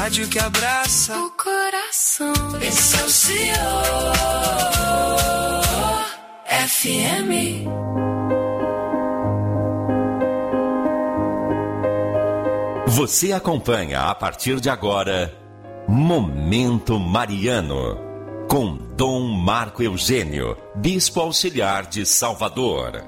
rádio que abraça o coração. Excelsior FM. Você acompanha a partir de agora Momento Mariano, com Dom Marco Eugênio, Bispo Auxiliar de Salvador.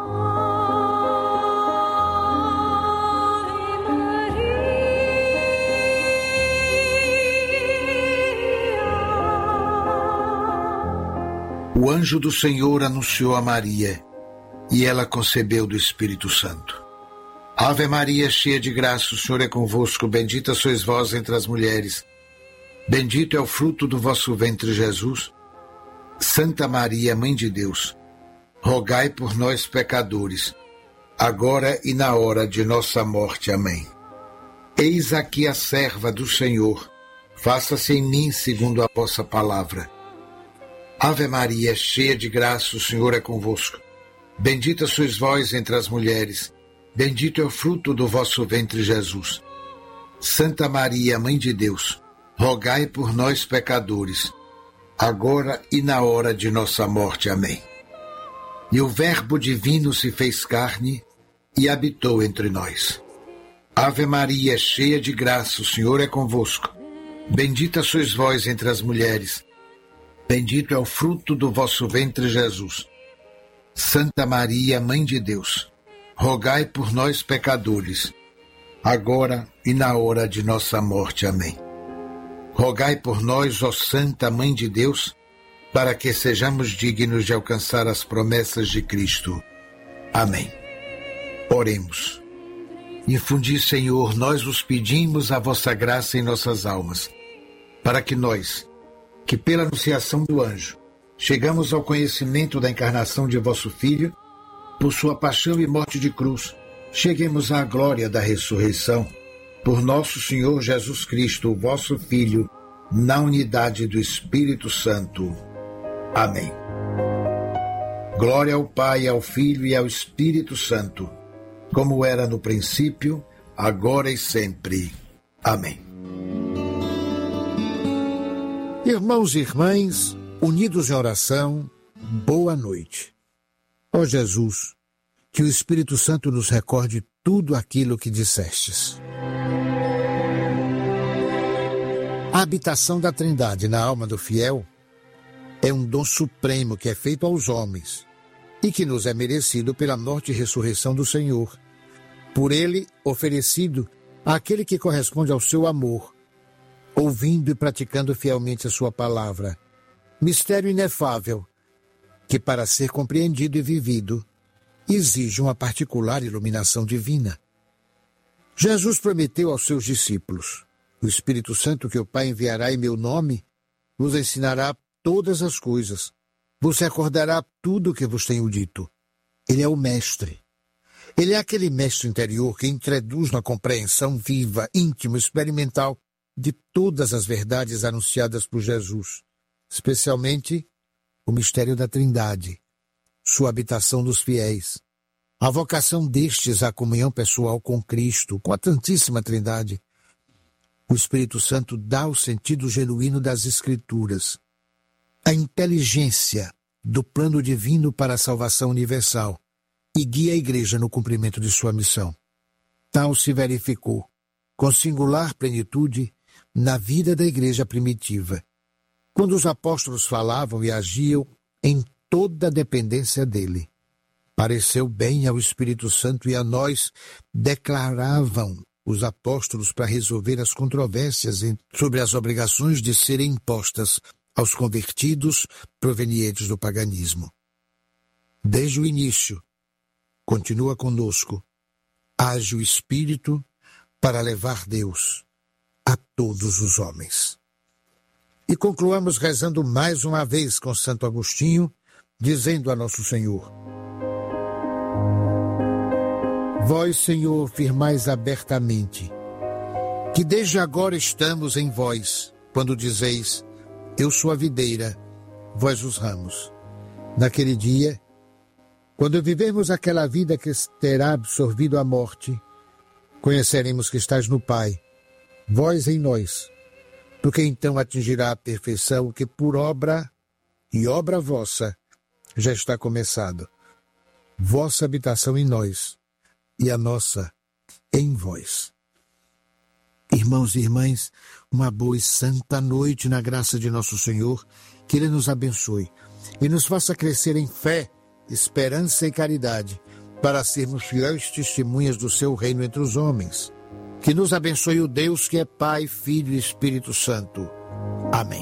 O anjo do Senhor anunciou a Maria, e ela concebeu do Espírito Santo. Ave Maria, cheia de graça, o Senhor é convosco, bendita sois vós entre as mulheres. Bendito é o fruto do vosso ventre, Jesus. Santa Maria, Mãe de Deus, rogai por nós, pecadores, agora e na hora de nossa morte. Amém. Eis aqui a serva do Senhor, faça-se em mim segundo a vossa palavra. Ave Maria, cheia de graça, o Senhor é convosco. Bendita sois vós entre as mulheres, bendito é o fruto do vosso ventre, Jesus. Santa Maria, Mãe de Deus, rogai por nós, pecadores, agora e na hora de nossa morte. Amém. E o Verbo divino se fez carne e habitou entre nós. Ave Maria, cheia de graça, o Senhor é convosco. Bendita sois vós entre as mulheres, bendito é o fruto do vosso ventre, Jesus. Santa Maria, Mãe de Deus, rogai por nós, pecadores, agora e na hora de nossa morte. Amém. Rogai por nós, ó Santa Mãe de Deus, para que sejamos dignos de alcançar as promessas de Cristo. Amém. Oremos. Infundi, Senhor, nós vos pedimos a vossa graça em nossas almas, para que nós, que pela anunciação do anjo, chegamos ao conhecimento da encarnação de vosso Filho, por sua paixão e morte de cruz, cheguemos à glória da ressurreição, por nosso Senhor Jesus Cristo, vosso Filho, na unidade do Espírito Santo. Amém. Glória ao Pai, ao Filho e ao Espírito Santo, como era no princípio, agora e sempre. Amém. Irmãos e irmãs, unidos em oração, boa noite. Ó Jesus, que o Espírito Santo nos recorde tudo aquilo que dissestes. A habitação da Trindade na alma do fiel é um dom supremo que é feito aos homens e que nos é merecido pela morte e ressurreição do Senhor, por ele oferecido àquele que corresponde ao seu amor, ouvindo e praticando fielmente a sua palavra. Mistério inefável, que para ser compreendido e vivido, exige uma particular iluminação divina. Jesus prometeu aos seus discípulos: o Espírito Santo que o Pai enviará em meu nome vos ensinará todas as coisas, vos recordará tudo o que vos tenho dito. Ele é o Mestre. Ele é aquele mestre interior que introduz na compreensão viva, íntima, experimental de todas as verdades anunciadas por Jesus, especialmente o mistério da Trindade, sua habitação dos fiéis, a vocação destes à comunhão pessoal com Cristo, com a Santíssima Trindade. O Espírito Santo dá o sentido genuíno das Escrituras, a inteligência do plano divino para a salvação universal e guia a Igreja no cumprimento de sua missão. Tal se verificou, com singular plenitude, na vida da Igreja primitiva, quando os apóstolos falavam e agiam em toda a dependência dele. Pareceu bem ao Espírito Santo e a nós, declaravam os apóstolos para resolver as controvérsias sobre as obrigações de serem impostas aos convertidos provenientes do paganismo. Desde o início, continua conosco, age o Espírito para levar Deus a todos os homens. E concluamos rezando mais uma vez com Santo Agostinho, dizendo a Nosso Senhor: Vós, Senhor, firmais abertamente que desde agora estamos em vós, quando dizeis: Eu sou a videira, vós os ramos. Naquele dia, quando vivermos aquela vida que terá absorvido a morte, conheceremos que estás no Pai vós em nós, do que então atingirá a perfeição que por obra e obra vossa já está começado. Vossa habitação em nós e a nossa em vós. Irmãos e irmãs, uma boa e santa noite na graça de nosso Senhor, que Ele nos abençoe e nos faça crescer em fé, esperança e caridade, para sermos fiéis testemunhas do seu reino entre os homens. Que nos abençoe o Deus que é Pai, Filho e Espírito Santo. Amém.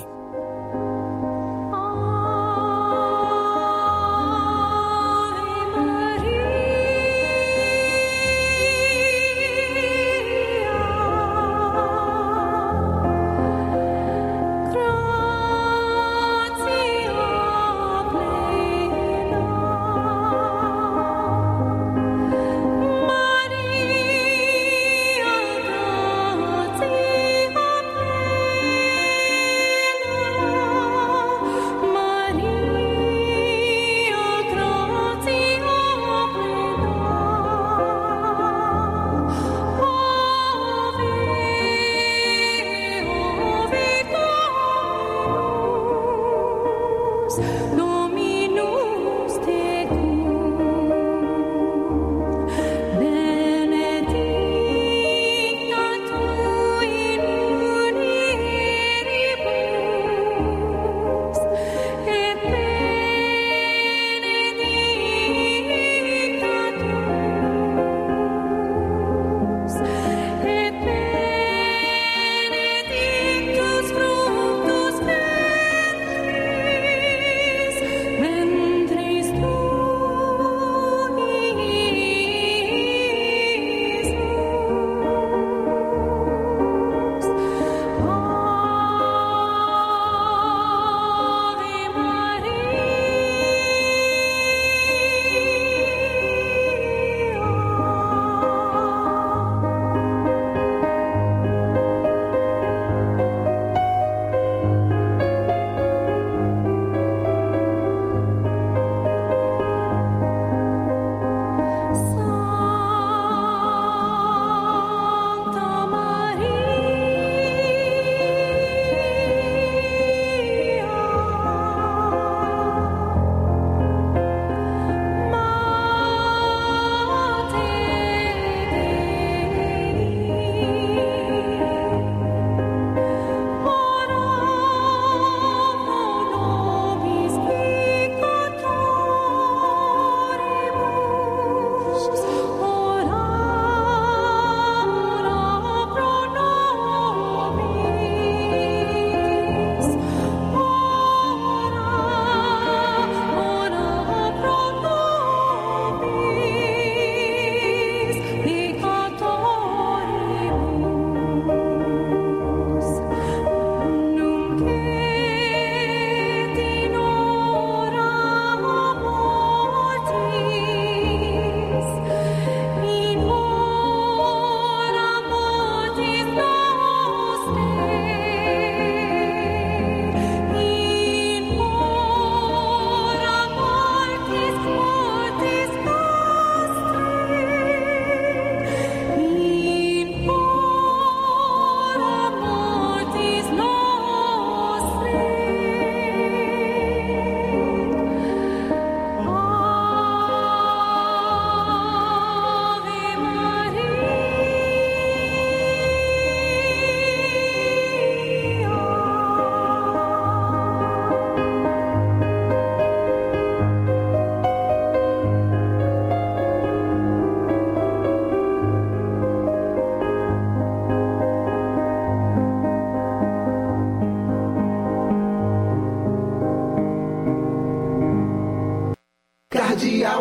Cardeal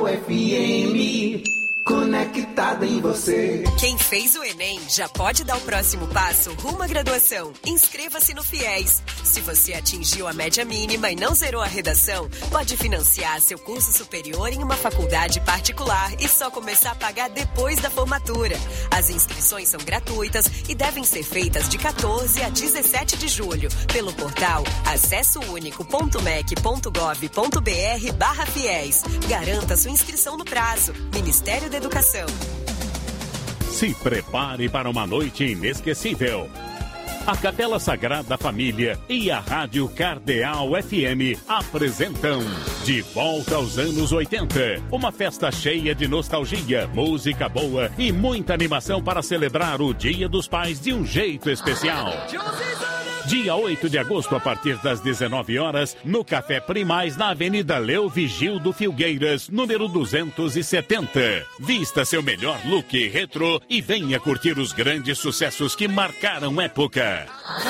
FM, conectada em você. Quem fez o Enem já pode dar o próximo passo rumo à graduação. Inscreva-se no FIES. Se você atingiu a média mínima e não zerou a redação, pode financiar seu curso superior em uma faculdade particular e só começar a pagar depois da formatura. As inscrições são gratuitas e devem ser feitas de 14 a 17 de julho pelo portal acessounico.mec.gov.br/FIES. Garanta sua inscrição no prazo. Ministério da Educação. Se prepare para uma noite inesquecível. A Capela Sagrada Família e a Rádio Cardeal FM apresentam De Volta aos Anos 80. Uma festa cheia de nostalgia, música boa e muita animação para celebrar o Dia dos Pais de um jeito especial. Dia 8 de agosto, a partir das 19 horas, no Café Primaz, na Avenida Leo Vigildo Filgueiras, número 270. Vista seu melhor look retrô e venha curtir os grandes sucessos que marcaram época.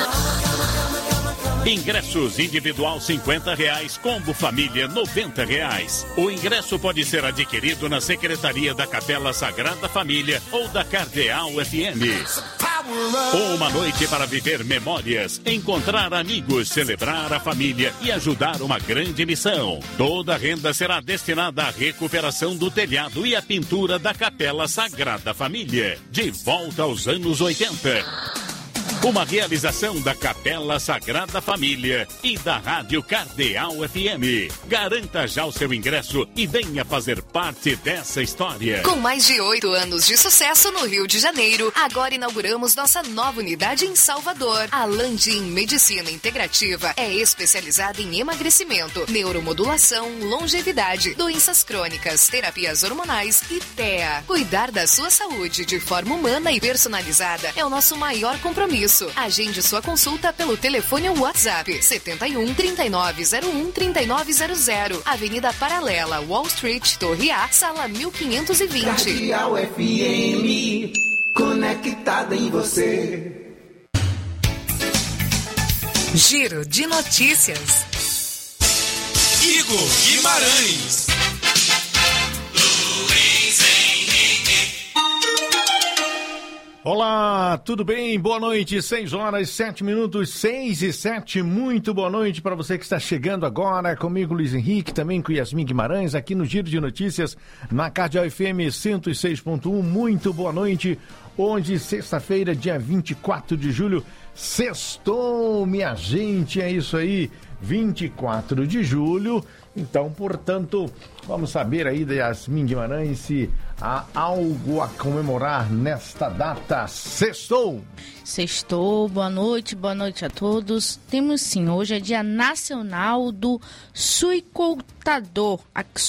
Ingressos individual R$50, combo família R$90. O ingresso pode ser adquirido na Secretaria da Capela Sagrada Família ou da Cardeal FM. Uma noite para viver memórias, encontrar amigos, celebrar a família e ajudar uma grande missão. Toda a renda será destinada à recuperação do telhado e à pintura da Capela Sagrada Família. De volta aos anos 80. Uma realização da Capela Sagrada Família e da Rádio Cardeal FM. Garanta já o seu ingresso e venha fazer parte dessa história. Com mais de 8 anos de sucesso no Rio de Janeiro, agora inauguramos nossa nova unidade em Salvador. A Landim Medicina Integrativa é especializada em emagrecimento, neuromodulação, longevidade, doenças crônicas, terapias hormonais e TEA. Cuidar da sua saúde de forma humana e personalizada é o nosso maior compromisso. Agende sua consulta pelo telefone ou WhatsApp 71 3901 3900, Avenida Paralela, Wall Street, Torre A, sala 1520. Cardeal FM, conectada em você. Giro de notícias. Igor Guimarães. Olá, tudo bem? Boa noite, 6 horas, 7 minutos, 6 e 7. Muito boa noite para você que está chegando agora. Comigo, Luiz Henrique, também com Yasmin Guimarães, aqui no Giro de Notícias, na Cardeal FM 106.1. Muito boa noite. Hoje, sexta-feira, dia 24 de julho, sextou, minha gente, é isso aí, 24 de julho. Então, portanto, vamos saber aí da Yasmin Guimarães se há algo a comemorar nesta data. Sextou! Sextou, boa noite a todos. Temos sim, hoje é Dia Nacional do Suinocultador,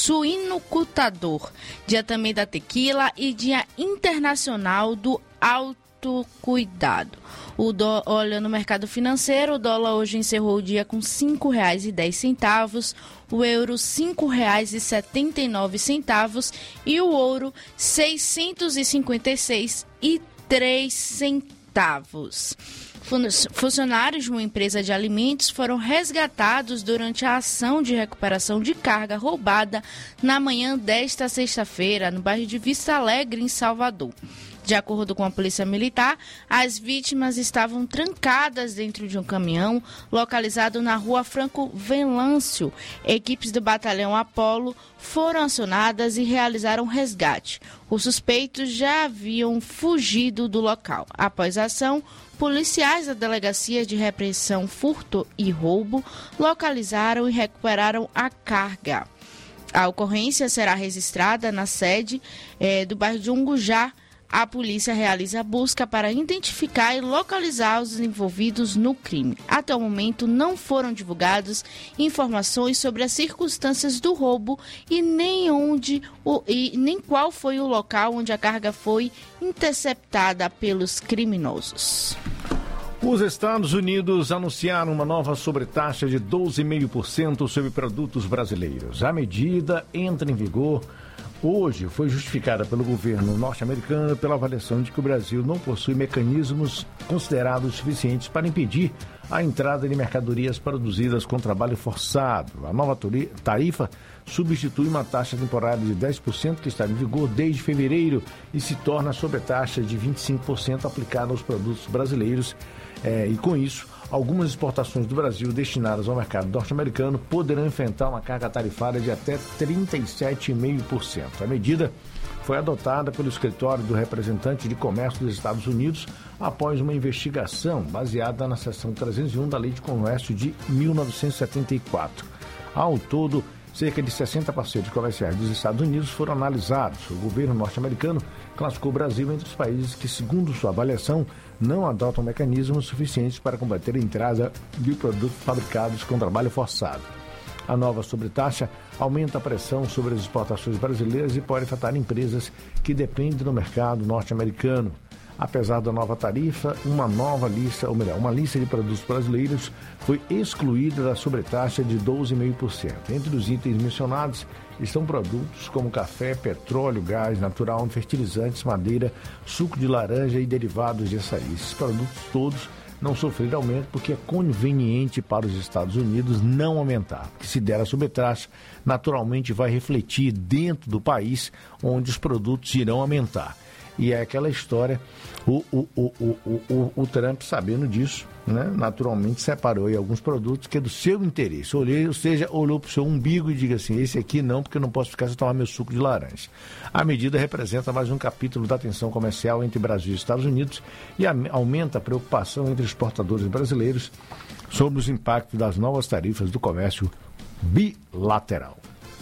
Dia também da tequila e Dia Internacional do Autocuidado. Olha, no mercado financeiro, o dólar hoje encerrou o dia com R$ 5,10, o euro R$ 5,79 e o ouro R$ 656,03. Funcionários de uma empresa de alimentos foram resgatados durante a ação de recuperação de carga roubada na manhã desta sexta-feira, no bairro de Vista Alegre, em Salvador. De acordo com a Polícia Militar, as vítimas estavam trancadas dentro de um caminhão localizado na rua Franco Venâncio. Equipes do Batalhão Apolo foram acionadas e realizaram resgate. Os suspeitos já haviam fugido do local. Após a ação, policiais da Delegacia de Repressão Furto e Roubo localizaram e recuperaram a carga. A ocorrência será registrada na sede do bairro de Ungujá. A polícia realiza a busca para identificar e localizar os envolvidos no crime. Até o momento, não foram divulgadas informações sobre as circunstâncias do roubo e nem qual foi o local onde a carga foi interceptada pelos criminosos. Os Estados Unidos anunciaram uma nova sobretaxa de 12,5% sobre produtos brasileiros. A medida entra em vigor hoje, foi justificada pelo governo norte-americano pela avaliação de que o Brasil não possui mecanismos considerados suficientes para impedir a entrada de mercadorias produzidas com trabalho forçado. A nova tarifa substitui uma taxa temporária de 10% que está em vigor desde fevereiro e se torna a sobretaxa de 25% aplicada aos produtos brasileiros. E com isso, algumas exportações do Brasil destinadas ao mercado norte-americano poderão enfrentar uma carga tarifária de até 37,5%. A medida foi adotada pelo escritório do representante de comércio dos Estados Unidos após uma investigação baseada na seção 301 da Lei de Comércio de 1974. Ao todo, cerca de 60 parceiros comerciais dos Estados Unidos foram analisados. O governo norte-americano classificou o Brasil entre os países que, segundo sua avaliação, não adotam mecanismos suficientes para combater a entrada de produtos fabricados com trabalho forçado. A nova sobretaxa aumenta a pressão sobre as exportações brasileiras e pode afetar empresas que dependem do mercado norte-americano. Apesar da nova tarifa, uma lista de produtos brasileiros foi excluída da sobretaxa de 12,5%. Entre os itens mencionados estão produtos como café, petróleo, gás natural, fertilizantes, madeira, suco de laranja e derivados de açaí. Esses produtos todos não sofreram aumento porque é conveniente para os Estados Unidos não aumentar. Que se der a sobretaxa, naturalmente vai refletir dentro do país onde os produtos irão aumentar. E é aquela história, o Trump, sabendo disso, né, naturalmente separou aí alguns produtos que é do seu interesse. Olhou para o seu umbigo e diga assim, esse aqui não, porque eu não posso ficar sem tomar meu suco de laranja. A medida representa mais um capítulo da tensão comercial entre Brasil e Estados Unidos e aumenta a preocupação entre exportadores brasileiros sobre os impactos das novas tarifas do comércio bilateral.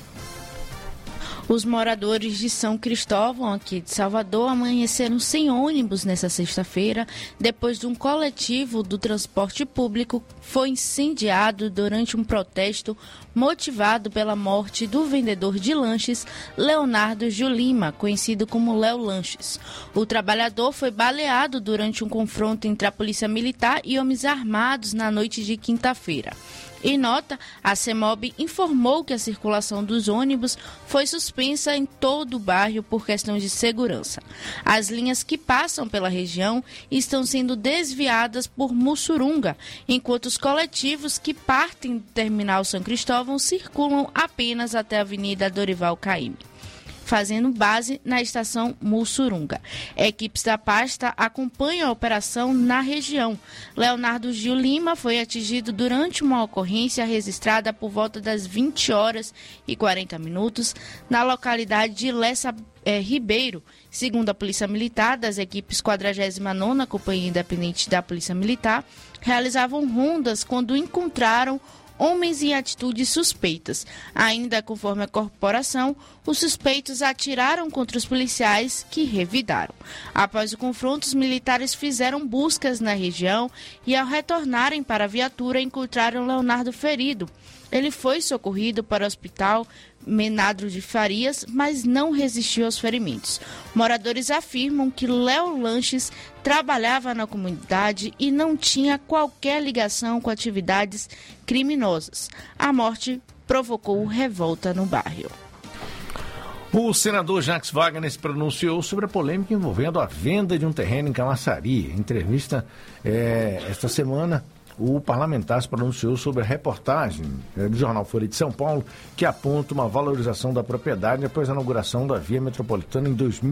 Os moradores de São Cristóvão, aqui de Salvador, amanheceram sem ônibus nesta sexta-feira, depois de um coletivo do transporte público foi incendiado durante um protesto motivado pela morte do vendedor de lanches Leonardo Gil Lima, conhecido como Léo Lanches. O trabalhador foi baleado durante um confronto entre a Polícia Militar e homens armados na noite de quinta-feira. Em nota, a CEMOB informou que a circulação dos ônibus foi suspensa em todo o bairro por questões de segurança. As linhas que passam pela região estão sendo desviadas por Mussurunga, enquanto os coletivos que partem do terminal São Cristóvão circulam apenas até a Avenida Dorival Caymmi, fazendo base na estação Mussurunga. Equipes da pasta acompanham a operação na região. Leonardo Gil Lima foi atingido durante uma ocorrência registrada por volta das 20 horas e 40 minutos na localidade de Lessa Ribeiro. Segundo a Polícia Militar, das equipes 49ª Companhia Independente da Polícia Militar, realizavam rondas quando encontraram homens em atitudes suspeitas. Ainda conforme a corporação, os suspeitos atiraram contra os policiais, que revidaram. Após o confronto, os militares fizeram buscas na região e, ao retornarem para a viatura, encontraram Leonardo ferido. Ele foi socorrido para o hospital Menadro de Farias, mas não resistiu aos ferimentos. Moradores afirmam que Léo Lanches trabalhava na comunidade e não tinha qualquer ligação com atividades criminosas. A morte provocou revolta no bairro. O senador Jacques Wagner se pronunciou sobre a polêmica envolvendo a venda de um terreno em Camaçari. Em entrevista esta semana, o parlamentar se pronunciou sobre a reportagem do jornal Folha de São Paulo, que aponta uma valorização da propriedade após a inauguração da via metropolitana em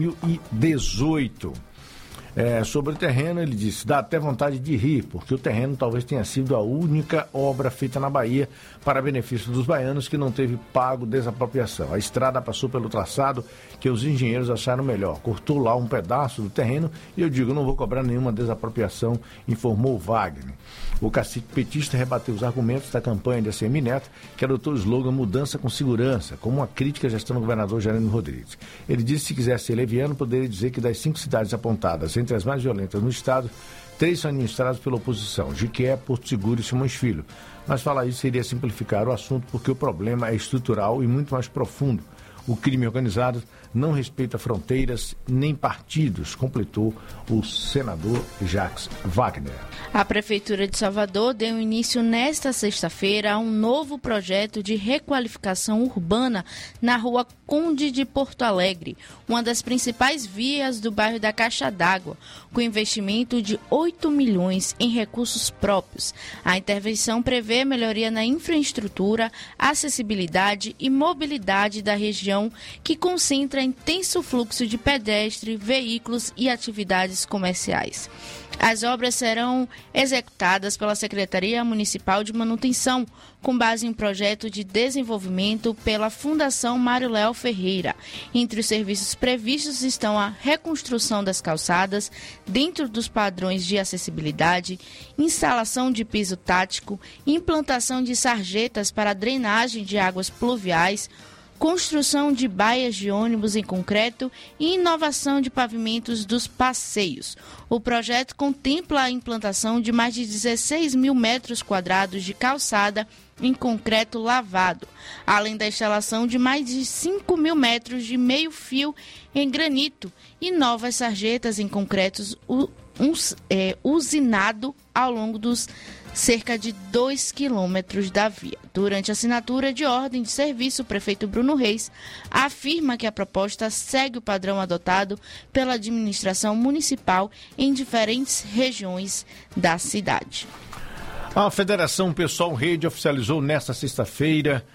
2018. Sobre o terreno, ele disse, dá até vontade de rir, porque o terreno talvez tenha sido a única obra feita na Bahia para benefício dos baianos que não teve pago desapropriação. A estrada passou pelo traçado que os engenheiros acharam melhor, cortou lá um pedaço do terreno e eu digo, não vou cobrar nenhuma desapropriação, informou Wagner. O cacique petista rebateu os argumentos da campanha de ACM Neto, que adotou o slogan Mudança com Segurança, como uma crítica à gestão do governador Jerônimo Rodrigues. Ele disse que se quisesse ser leviano, poderia dizer que das 5 cidades apontadas entre as mais violentas no estado, 3 são administradas pela oposição, Jiquié, Porto Seguro e Simões Filho. Mas falar isso seria simplificar o assunto, porque o problema é estrutural e muito mais profundo. O crime organizado não respeita fronteiras nem partidos, completou o senador Jacques Wagner. A Prefeitura de Salvador deu início nesta sexta-feira a um novo projeto de requalificação urbana na rua Conde de Porto Alegre, uma das principais vias do bairro da Caixa d'Água, com investimento de 8 milhões em recursos próprios. A intervenção prevê melhoria na infraestrutura, acessibilidade e mobilidade da região região que concentra intenso fluxo de pedestres, veículos e atividades comerciais. As obras serão executadas pela Secretaria Municipal de Manutenção, com base em um projeto de desenvolvimento pela Fundação Mário Léo Ferreira. Entre os serviços previstos estão a reconstrução das calçadas dentro dos padrões de acessibilidade, instalação de piso tático, implantação de sarjetas para a drenagem de águas pluviais, construção de baias de ônibus em concreto e inovação de pavimentos dos passeios. O projeto contempla a implantação de mais de 16 mil metros quadrados de calçada em concreto lavado, além da instalação de mais de 5 mil metros de meio-fio em granito e novas sarjetas em concretos usinado ao longo dos cerca de 2 quilômetros da via. Durante a assinatura de ordem de serviço, o prefeito Bruno Reis afirma que a proposta segue o padrão adotado pela administração municipal em diferentes regiões da cidade. A Federação Pessoal Rede oficializou nesta sexta-feira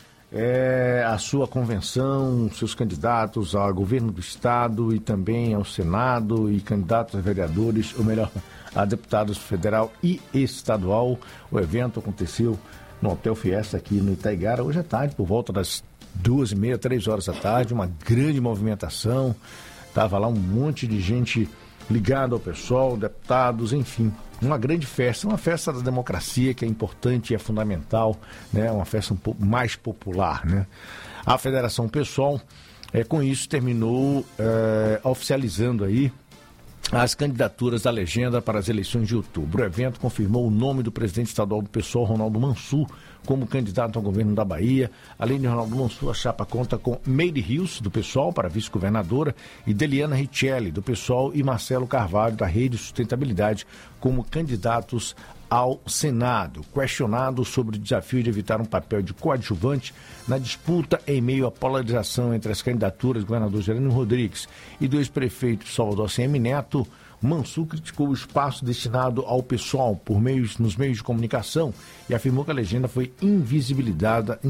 a sua convenção, seus candidatos ao governo do estado e também ao Senado e candidatos a vereadores, ou melhor, a deputados federal e estadual. O evento aconteceu no Hotel Fiesta aqui no Itaigara hoje à tarde, por volta das 2h30, 3 horas da tarde, uma grande movimentação. Estava lá um monte de gente ligada ao pessoal, deputados, enfim, uma grande festa, uma festa da democracia que é importante e é fundamental, né? Uma festa um pouco mais popular, né? A Federação Pessoal, com isso, terminou oficializando aí as candidaturas da legenda para as eleições de outubro. O evento confirmou o nome do presidente estadual do PSOL, Ronaldo Mansur, como candidato ao governo da Bahia. Além de Ronaldo Mansur, a chapa conta com Meire Rios, do PSOL, para vice-governadora, e Deliana Richelli, do PSOL, e Marcelo Carvalho, da Rede Sustentabilidade, como candidatos ao Senado. Questionado sobre o desafio de evitar um papel de coadjuvante na disputa em meio à polarização entre as candidaturas do governador Jerônimo Rodrigues e do ex-prefeito Salvador ACM Neto, Mansur criticou o espaço destinado ao pessoal nos meios de comunicação e afirmou que a legenda foi invisibilizada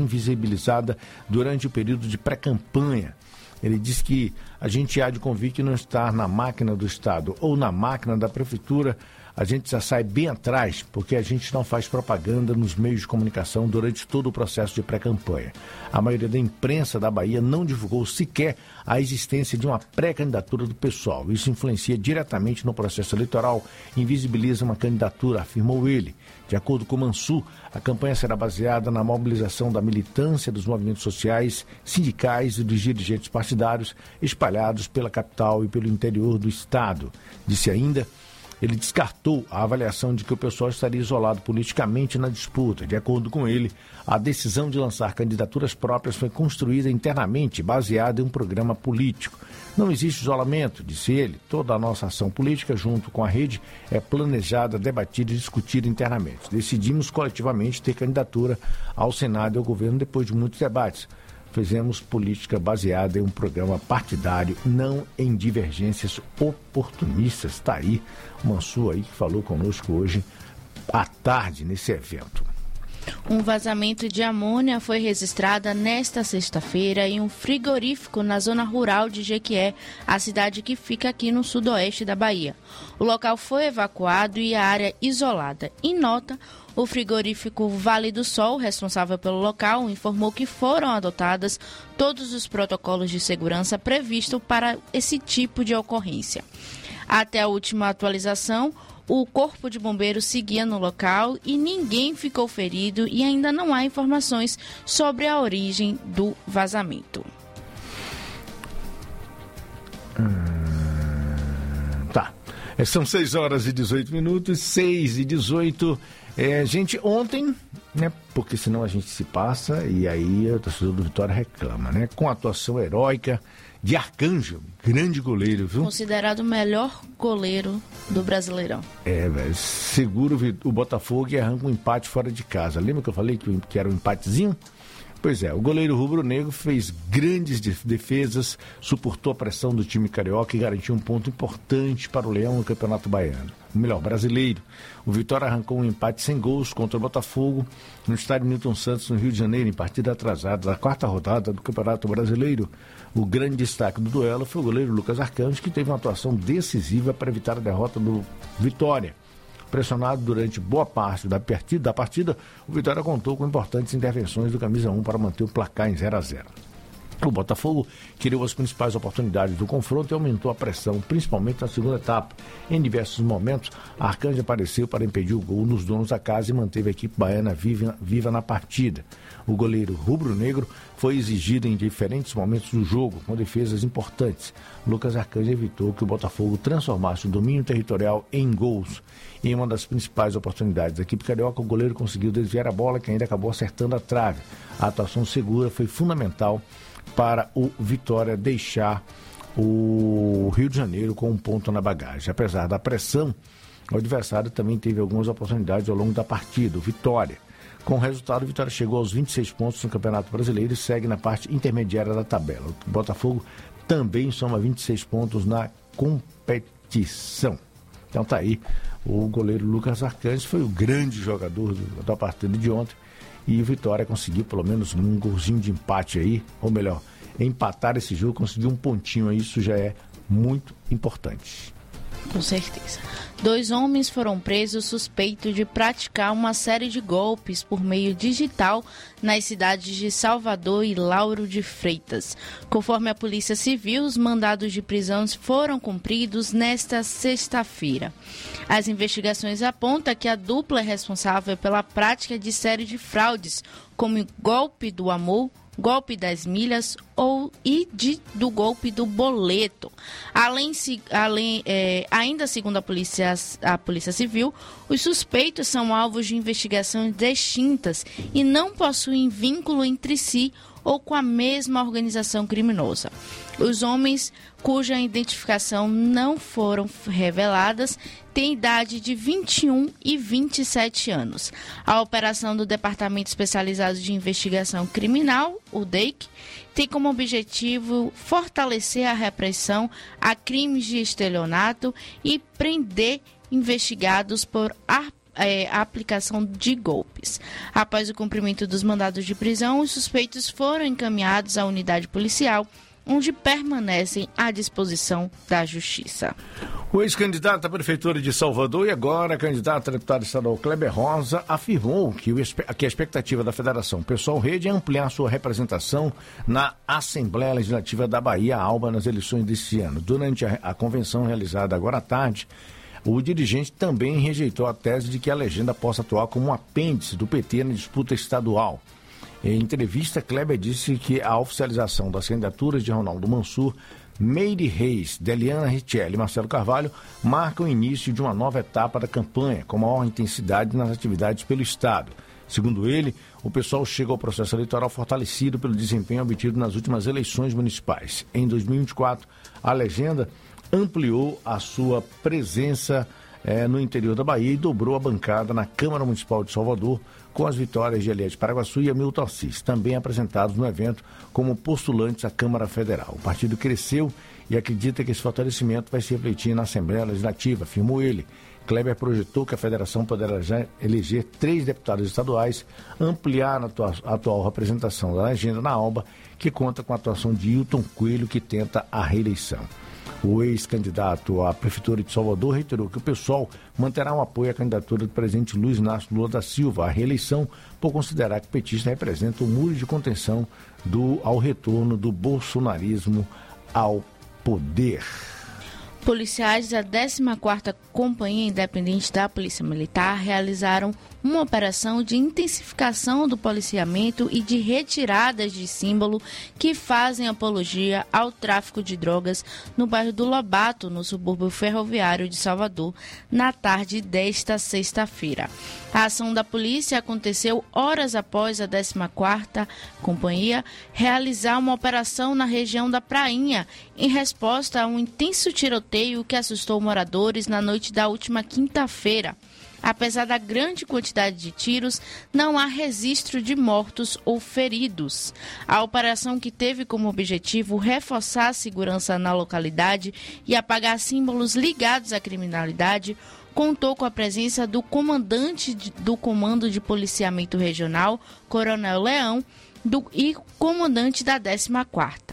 durante o período de pré-campanha. Ele disse que a gente há de convir que não estar na máquina do Estado ou na máquina da Prefeitura, a gente já sai bem atrás, porque a gente não faz propaganda nos meios de comunicação durante todo o processo de pré-campanha. A maioria da imprensa da Bahia não divulgou sequer a existência de uma pré-candidatura do pessoal. Isso influencia diretamente no processo eleitoral e invisibiliza uma candidatura, afirmou ele. De acordo com Mansur, a campanha será baseada na mobilização da militância dos movimentos sociais, sindicais e dos dirigentes partidários espalhados pela capital e pelo interior do estado. Disse ainda, ele descartou a avaliação de que o pessoal estaria isolado politicamente na disputa. De acordo com ele, a decisão de lançar candidaturas próprias foi construída internamente, baseada em um programa político. Não existe isolamento, disse ele. Toda a nossa ação política, junto com a rede, é planejada, debatida e discutida internamente. Decidimos coletivamente ter candidatura ao Senado e ao governo depois de muitos debates. Fizemos política baseada em um programa partidário, não em divergências oportunistas. Está aí o Mansur aí que falou conosco hoje à tarde nesse evento. Um vazamento de amônia foi registrado nesta sexta-feira em um frigorífico na zona rural de Jequié, a cidade que fica aqui no sudoeste da Bahia. O local foi evacuado e a área isolada. Em nota, o frigorífico Vale do Sol, responsável pelo local, informou que foram adotados todos os protocolos de segurança previstos para esse tipo de ocorrência. Até a última atualização, o Corpo de Bombeiros seguia no local e ninguém ficou ferido e ainda não há informações sobre a origem do vazamento. Tá. São 6 horas e 18 minutos, 6 e 18. Gente, ontem, né? Porque senão a gente se passa e aí o torcedor do Vitória reclama, né? Com a atuação heróica de Arcanjo, grande goleiro, viu? Considerado o melhor goleiro do Brasileirão. Velho, seguro o Botafogo e arranca um empate fora de casa. Lembra que eu falei que era um empatezinho? Pois é, o goleiro rubro-negro fez grandes defesas, suportou a pressão do time carioca e garantiu um ponto importante para o Leão no Campeonato Baiano. O melhor, brasileiro. O Vitória arrancou um empate sem gols contra o Botafogo no estádio Newton Santos, no Rio de Janeiro, em partida atrasada da 4ª rodada do Campeonato Brasileiro. O grande destaque do duelo foi o goleiro Lucas Arcanjo, que teve uma atuação decisiva para evitar a derrota do Vitória. Pressionado durante boa parte da partida, o Vitória contou com importantes intervenções do camisa 1 para manter o placar em 0-0. O Botafogo criou as principais oportunidades do confronto e aumentou a pressão, principalmente na segunda etapa. Em diversos momentos, Arcanjo apareceu para impedir o gol dos donos da casa e manteve a equipe baiana viva na partida. O goleiro rubro-negro foi exigido em diferentes momentos do jogo, com defesas importantes. Lucas Arcanjo evitou que o Botafogo transformasse o domínio territorial em gols. Em uma das principais oportunidades da equipe carioca, o goleiro conseguiu desviar a bola, que ainda acabou acertando a trave. A atuação segura foi fundamental para o Vitória deixar o Rio de Janeiro com um ponto na bagagem. Apesar da pressão, o adversário também teve algumas oportunidades ao longo da partida. O Vitória. Com o resultado, o Vitória chegou aos 26 pontos no Campeonato Brasileiro e segue na parte intermediária da tabela. O Botafogo também soma 26 pontos na competição. Então tá aí, o goleiro Lucas Arcanjo foi o grande jogador da partida de ontem e o Vitória conseguiu pelo menos um golzinho de empate aí, ou melhor, empatar esse jogo, conseguir um pontinho aí, isso já é muito importante. Com certeza. 2 homens foram presos suspeitos de praticar uma série de golpes por meio digital nas cidades de Salvador e Lauro de Freitas. Conforme a Polícia Civil, os mandados de prisão foram cumpridos nesta sexta-feira. As investigações apontam que a dupla é responsável pela prática de série de fraudes, como o golpe do amor, golpe das milhas do golpe do boleto. Ainda segundo a Polícia Civil, os suspeitos são alvos de investigações distintas e não possuem vínculo entre si ou com a mesma organização criminosa. Os homens, cuja identificação não foram reveladas, têm idade de 21 e 27 anos. A operação do Departamento Especializado de Investigação Criminal, o DEIC, tem como objetivo fortalecer a repressão a crimes de estelionato e prender investigados por a aplicação de golpes. Após o cumprimento dos mandados de prisão, os suspeitos foram encaminhados à unidade policial, onde permanecem à disposição da Justiça. O ex-candidato à Prefeitura de Salvador e agora candidato a deputado estadual Kleber Rosa afirmou que a expectativa da Federação Pessoal Rede é ampliar sua representação na Assembleia Legislativa da Bahia Alba nas eleições deste ano. Durante a convenção realizada agora à tarde, o dirigente também rejeitou a tese de que a legenda possa atuar como um apêndice do PT na disputa estadual. Em entrevista, Kleber disse que a oficialização das candidaturas de Ronaldo Mansur, Meire Reis, Deliana Richelli e Marcelo Carvalho marcam o início de uma nova etapa da campanha, com maior intensidade nas atividades pelo Estado. Segundo ele, o pessoal chega ao processo eleitoral fortalecido pelo desempenho obtido nas últimas eleições municipais. Em 2024, a legenda ampliou a sua presença no interior da Bahia e dobrou a bancada na Câmara Municipal de Salvador, com as vitórias de Elias Paraguaçu e Hamilton Assis, também apresentados no evento como postulantes à Câmara Federal. O partido cresceu e acredita que esse fortalecimento vai se refletir na Assembleia Legislativa, afirmou ele. Kleber projetou que a federação poderá já eleger 3 deputados estaduais, ampliar a atual representação da legenda na Alba, que conta com a atuação de Hilton Coelho, que tenta a reeleição. O ex-candidato à Prefeitura de Salvador reiterou que o PSOL manterá um apoio à candidatura do presidente Luiz Inácio Lula da Silva à reeleição, por considerar que o petista representa um muro de contenção ao retorno do bolsonarismo ao poder. Policiais da 14ª Companhia Independente da Polícia Militar realizaram uma operação de intensificação do policiamento e de retiradas de símbolo que fazem apologia ao tráfico de drogas no bairro do Lobato, no subúrbio ferroviário de Salvador, na tarde desta sexta-feira. A ação da polícia aconteceu horas após a 14ª Companhia realizar uma operação na região da Prainha, em resposta a um intenso tiroteio que assustou moradores na noite da última quinta-feira. Apesar da grande quantidade de tiros, não há registro de mortos ou feridos. A operação, que teve como objetivo reforçar a segurança na localidade e apagar símbolos ligados à criminalidade, contou com a presença do comandante do Comando de Policiamento Regional, Coronel Leão, e comandante da 14ª.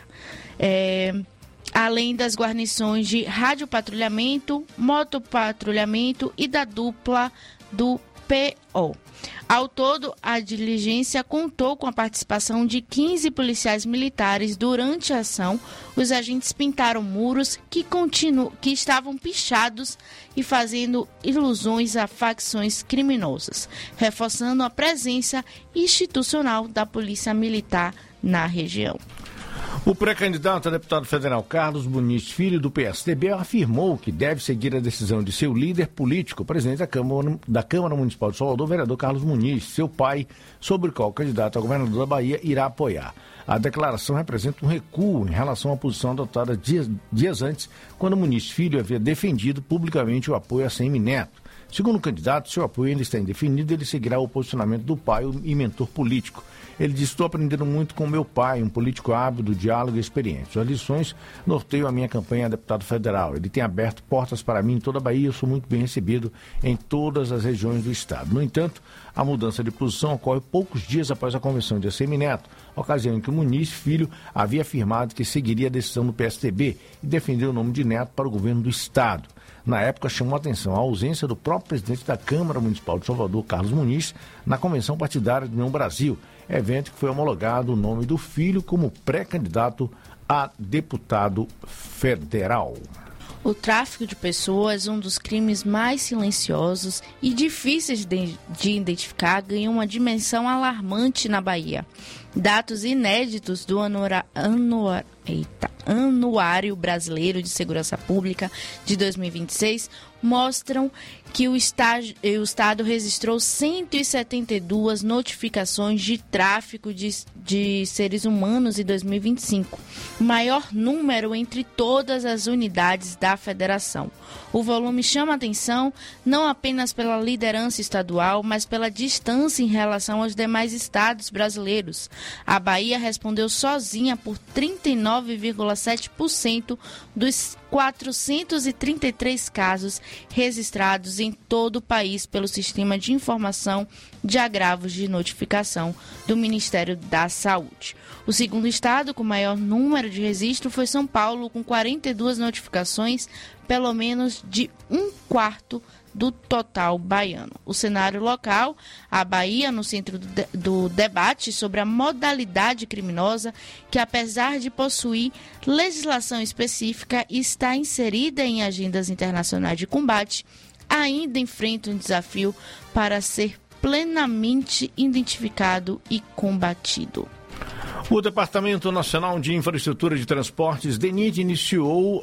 Além das guarnições de radiopatrulhamento, motopatrulhamento e da dupla do PO. Ao todo, a diligência contou com a participação de 15 policiais militares. Durante a ação, os agentes pintaram muros que estavam pichados e fazendo ilusões a facções criminosas, reforçando a presença institucional da Polícia Militar na região. O pré-candidato a deputado federal Carlos Muniz Filho, do PSDB, afirmou que deve seguir a decisão de seu líder político, o presidente da Câmara Municipal de Salvador, vereador Carlos Muniz, seu pai, sobre o qual o candidato a governador da Bahia irá apoiar. A declaração representa um recuo em relação à posição adotada dias antes, quando Muniz Filho havia defendido publicamente o apoio a Semineto. Segundo o candidato, seu apoio ainda está indefinido e ele seguirá o posicionamento do pai e mentor político. Ele disse: estou aprendendo muito com meu pai, um político ávido, diálogo e experiente. Suas lições norteiam a minha campanha a deputado federal. Ele tem aberto portas para mim em toda a Bahia e eu sou muito bem recebido em todas as regiões do estado. No entanto, a mudança de posição ocorre poucos dias após a convenção de Semineto, ocasião em que o Muniz Filho havia afirmado que seguiria a decisão do PSDB e defendeu o nome de Neto para o governo do estado. Na época, chamou a atenção a ausência do próprio presidente da Câmara Municipal de Salvador, Carlos Muniz, na convenção partidária do União Brasil, evento que foi homologado o nome do filho como pré-candidato a deputado federal. O tráfico de pessoas, um dos crimes mais silenciosos e difíceis de identificar, ganhou uma dimensão alarmante na Bahia. Dados inéditos do Anuário Brasileiro de Segurança Pública de 2026 mostram que o Estado registrou 172 notificações de tráfico de seres humanos em 2025, o maior número entre todas as unidades da Federação. O volume chama atenção não apenas pela liderança estadual, mas pela distância em relação aos demais estados brasileiros. A Bahia respondeu sozinha por 39,7% dos 433 casos registrados em todo o país pelo Sistema de Informação de Agravos de Notificação do Ministério da Saúde. O segundo estado com maior número de registro foi São Paulo, com 42 notificações, pelo menos de um quarto do total baiano. O cenário local, a Bahia no centro do debate sobre a modalidade criminosa, que apesar de possuir legislação específica e está inserida em agendas internacionais de combate, ainda enfrenta um desafio para ser plenamente identificado e combatido. O Departamento Nacional de Infraestrutura de Transportes, DENIT, iniciou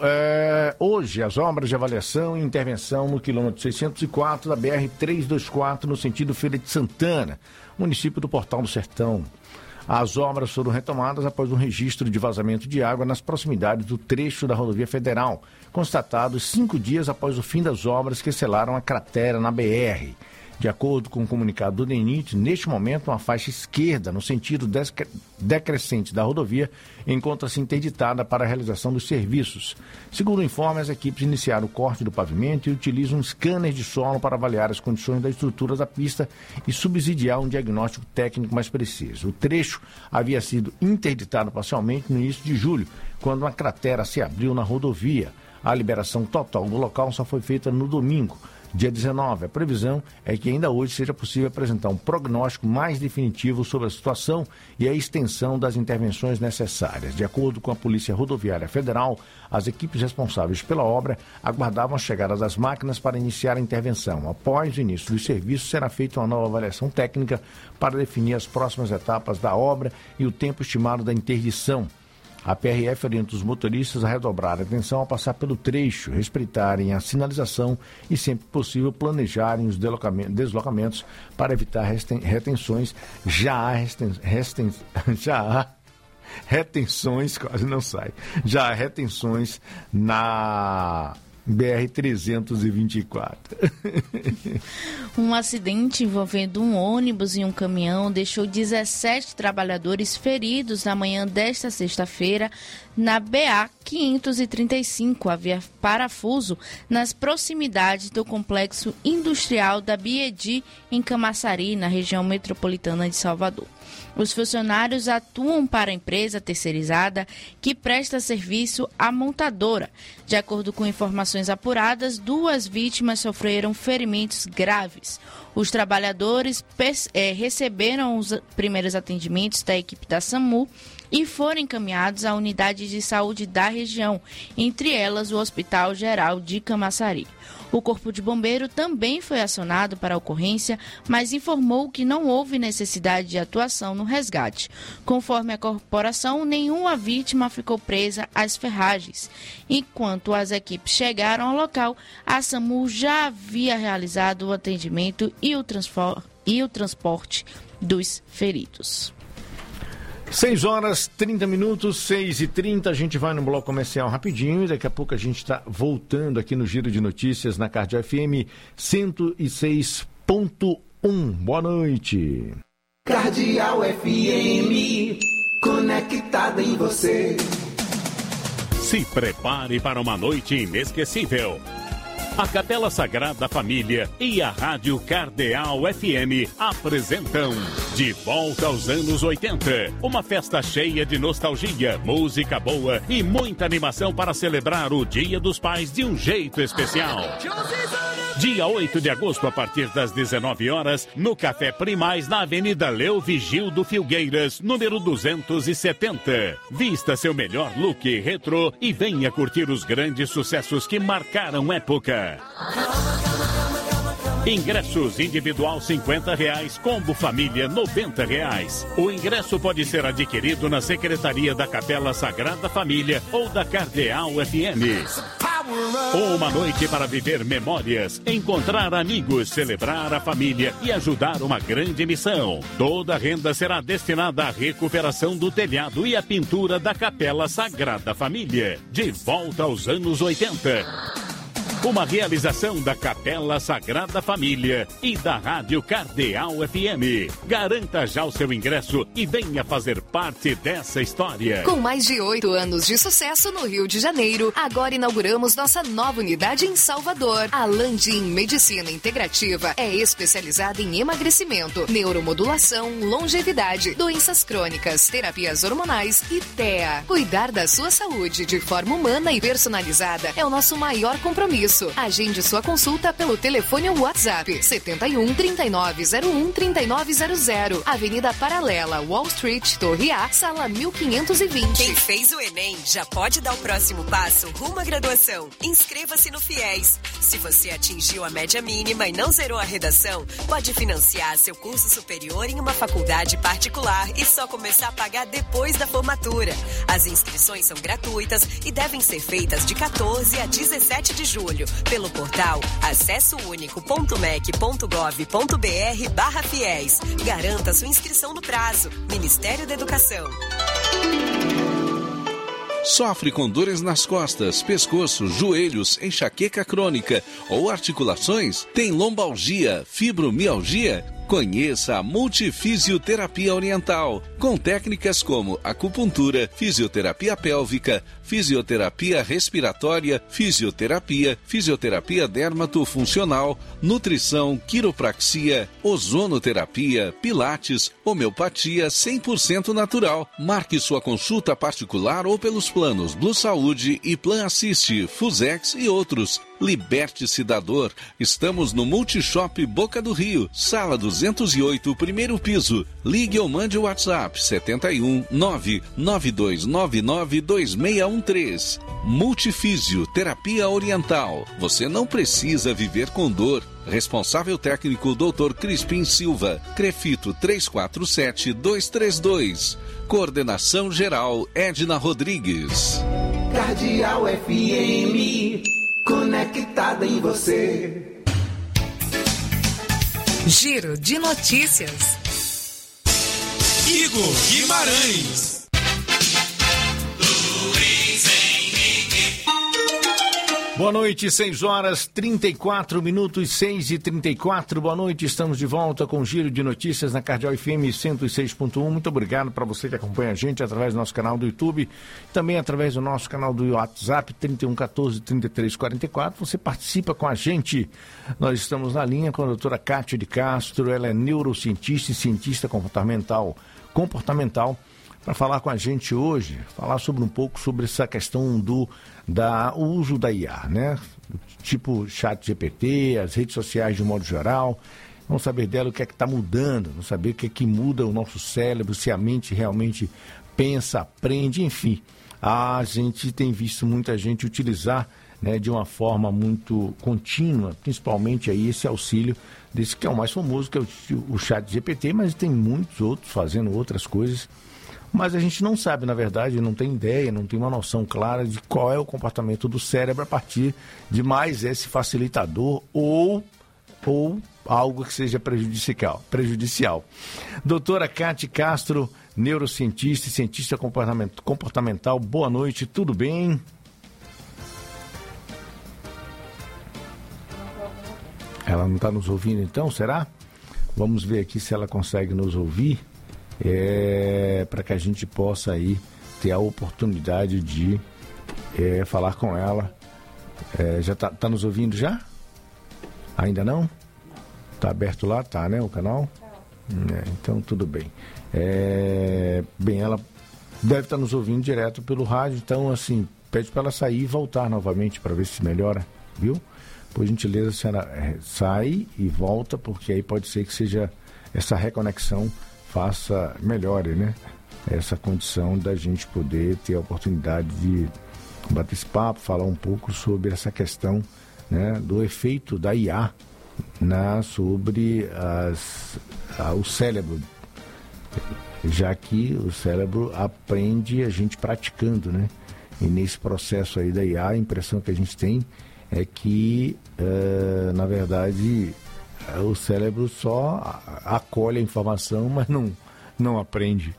hoje as obras de avaliação e intervenção no quilômetro 604 da BR-324, no sentido Feira de Santana, município do Portal do Sertão. As obras foram retomadas após um registro de vazamento de água nas proximidades do trecho da rodovia federal, constatado 5 dias após o fim das obras que selaram a cratera na BR. De acordo com o comunicado do DENIT, neste momento, uma faixa esquerda, no sentido decrescente da rodovia, encontra-se interditada para a realização dos serviços. Segundo o informe, as equipes iniciaram o corte do pavimento e utilizam scanners de solo para avaliar as condições da estrutura da pista e subsidiar um diagnóstico técnico mais preciso. O trecho havia sido interditado parcialmente no início de julho, quando uma cratera se abriu na rodovia. A liberação total do local só foi feita no domingo, dia 19, a previsão é que ainda hoje seja possível apresentar um prognóstico mais definitivo sobre a situação e a extensão das intervenções necessárias. De acordo com a Polícia Rodoviária Federal, as equipes responsáveis pela obra aguardavam a chegada das máquinas para iniciar a intervenção. Após o início dos serviços, será feita uma nova avaliação técnica para definir as próximas etapas da obra e o tempo estimado da interdição. A PRF orienta os motoristas a redobrar a atenção ao passar pelo trecho, respeitarem a sinalização e, sempre possível, planejarem os deslocamentos para evitar retenções. Já há retenções, quase não sai. Já há retenções BR-324. Um acidente envolvendo um ônibus e um caminhão deixou 17 trabalhadores feridos na manhã desta sexta-feira na BA-535, a via Parafuso, nas proximidades do complexo industrial da Biedi, em Camaçari, na região metropolitana de Salvador. Os funcionários atuam para a empresa terceirizada que presta serviço à montadora. De acordo com informações apuradas, 2 vítimas sofreram ferimentos graves. Os trabalhadores receberam os primeiros atendimentos da equipe da SAMU e foram encaminhados à unidade de saúde da região, entre elas o Hospital Geral de Camaçari. O Corpo de Bombeiro também foi acionado para a ocorrência, mas informou que não houve necessidade de atuação no resgate. Conforme a corporação, nenhuma vítima ficou presa às ferragens. Enquanto as equipes chegaram ao local, a SAMU já havia realizado o atendimento e o transporte dos feridos. 6h30, 6h30, a gente vai no bloco comercial rapidinho e daqui a pouco a gente está voltando aqui no Giro de Notícias na Cardio FM 106.1. Boa noite. Cardial FM, conectada em você. Se prepare para uma noite inesquecível. A Capela Sagrada Família e a Rádio Cardeal FM apresentam De Volta aos Anos 80. Uma festa cheia de nostalgia, música boa e muita animação para celebrar o Dia dos Pais de um jeito especial. Dia 8 de agosto, a partir das 19 horas, no Café Primaz, na Avenida Leo Vigildo Filgueiras, número 270. Vista seu melhor look retrô e venha curtir os grandes sucessos que marcaram época. Ingressos individual R$50, combo família R$90. O ingresso pode ser adquirido na Secretaria da Capela Sagrada Família ou da Cardeal FM. Uma noite para viver memórias, encontrar amigos, celebrar a família e ajudar uma grande missão. Toda a renda será destinada à recuperação do telhado e à pintura da Capela Sagrada Família. De volta aos anos 80. Uma realização da Capela Sagrada Família e da Rádio Cardeal FM. Garanta já o seu ingresso e venha fazer parte dessa história. Com mais de 8 anos de sucesso no Rio de Janeiro, agora inauguramos nossa nova unidade em Salvador. A Landim Medicina Integrativa é especializada em emagrecimento, neuromodulação, longevidade, doenças crônicas, terapias hormonais e TEA. Cuidar da sua saúde de forma humana e personalizada é o nosso maior compromisso. Agende sua consulta pelo telefone ou WhatsApp 71 3901 3900, Avenida Paralela, Wall Street, Torre A, sala 1520. Quem fez o Enem já pode dar o próximo passo rumo à graduação. Inscreva-se no FIES. Se você atingiu a média mínima e não zerou a redação, pode financiar seu curso superior em uma faculdade particular e só começar a pagar depois da formatura. As inscrições são gratuitas e devem ser feitas de 14 a 17 de julho. Pelo portal acessounico.mec.gov.br/fiéis. Garanta sua inscrição no prazo. Ministério da Educação. Sofre com dores nas costas, pescoço, joelhos, enxaqueca crônica ou articulações? Tem lombalgia, fibromialgia? Conheça a Multifisioterapia Oriental, com técnicas como acupuntura, fisioterapia pélvica, fisioterapia respiratória, fisioterapia dermatofuncional, nutrição, quiropraxia, ozonoterapia, pilates, homeopatia 100% natural. Marque sua consulta particular ou pelos planos Blue Saúde e Plan Assist, Fusex e outros. Liberte-se da dor. Estamos no Multishop Boca do Rio, sala 208, primeiro piso. Ligue ou mande o WhatsApp 71 99299 2613. Multifisioterapia Oriental. Você não precisa viver com dor. Responsável técnico Dr. Crispim Silva, Crefito 347232. Coordenação geral Edna Rodrigues. Cardial FM, conectada em você. Giro de notícias. Igor Guimarães. Boa noite, 6h34, 6h34. Boa noite, estamos de volta com o Giro de Notícias na Cardeal FM 106.1. Muito obrigado para você que acompanha a gente através do nosso canal do YouTube, também através do nosso canal do WhatsApp, 3114-3344. Você participa com a gente. Nós estamos na linha com a doutora Cátia de Castro, ela é neurocientista e cientista comportamental, para falar com a gente hoje, falar sobre um pouco sobre essa questão do uso da IA, né? Tipo chat GPT, as redes sociais de um modo geral. Vamos saber dela o que é que está mudando, vamos saber o que é que muda o nosso cérebro, se a mente realmente pensa, aprende, enfim. A gente tem visto muita gente utilizar, né, de uma forma muito contínua, principalmente aí esse auxílio desse que é o mais famoso, que é o chat GPT, mas tem muitos outros fazendo outras coisas. Mas a gente não sabe, na verdade, não tem ideia, não tem uma noção clara de qual é o comportamento do cérebro a partir de mais esse facilitador ou algo que seja prejudicial. Doutora Cátia Castro, neurocientista e cientista comportamental, boa noite, tudo bem? Ela não está nos ouvindo então, será? Vamos ver aqui se ela consegue nos ouvir. Para que a gente possa aí ter a oportunidade de falar com ela. Já tá nos ouvindo já? Ainda não? Tá aberto lá? Tá, né, o canal? Então tudo bem. Bem, ela deve estar nos ouvindo direto pelo rádio, então assim, pede para ela sair e voltar novamente para ver se melhora, viu? Por gentileza, a senhora sai e volta, porque aí pode ser que seja essa reconexão melhore, né? Essa condição da gente poder ter a oportunidade de bater esse papo, falar um pouco sobre essa questão, né, do efeito da IA sobre o cérebro, já que o cérebro aprende a gente praticando, né? E nesse processo aí da IA, a impressão que a gente tem é que, na verdade, o cérebro só acolhe a informação, mas não aprende.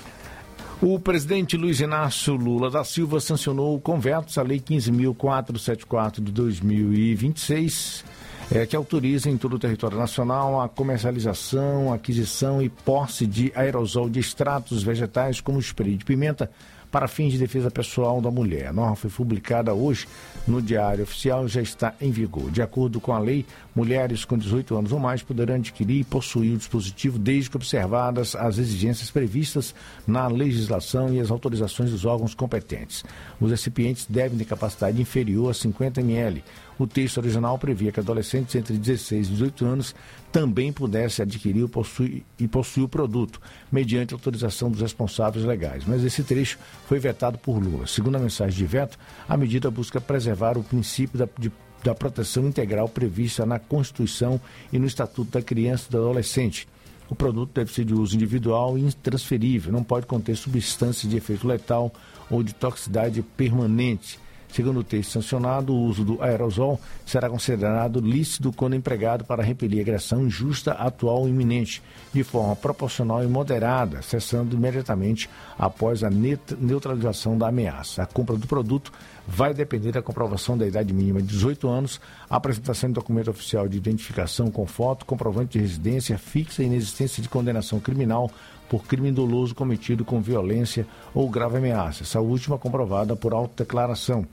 O presidente Luiz Inácio Lula da Silva sancionou com vetos a Lei 15.474 de 2026, que autoriza em todo o território nacional a comercialização, aquisição e posse de aerosol de extratos vegetais como spray de pimenta para fins de defesa pessoal da mulher. A norma foi publicada hoje no Diário Oficial e já está em vigor. De acordo com a lei, mulheres com 18 anos ou mais poderão adquirir e possuir o dispositivo desde que observadas as exigências previstas na legislação e as autorizações dos órgãos competentes. Os recipientes devem ter capacidade inferior a 50 ml. O texto original previa que adolescentes entre 16 e 18 anos também pudessem adquirir e possuir o produto, mediante autorização dos responsáveis legais. Mas esse trecho foi vetado por Lula. Segundo a mensagem de veto, a medida busca preservar o princípio da proteção integral prevista na Constituição e no Estatuto da Criança e do Adolescente. O produto deve ser de uso individual e intransferível, não pode conter substância de efeito letal ou de toxicidade permanente. Segundo o texto sancionado, o uso do aerosol será considerado lícito quando empregado para repelir agressão injusta, atual ou iminente, de forma proporcional e moderada, cessando imediatamente após a neutralização da ameaça. A compra do produto vai depender da comprovação da idade mínima de 18 anos, a apresentação de documento oficial de identificação com foto, comprovante de residência fixa e inexistência de condenação criminal por crime doloso cometido com violência ou grave ameaça, essa última comprovada por autodeclaração.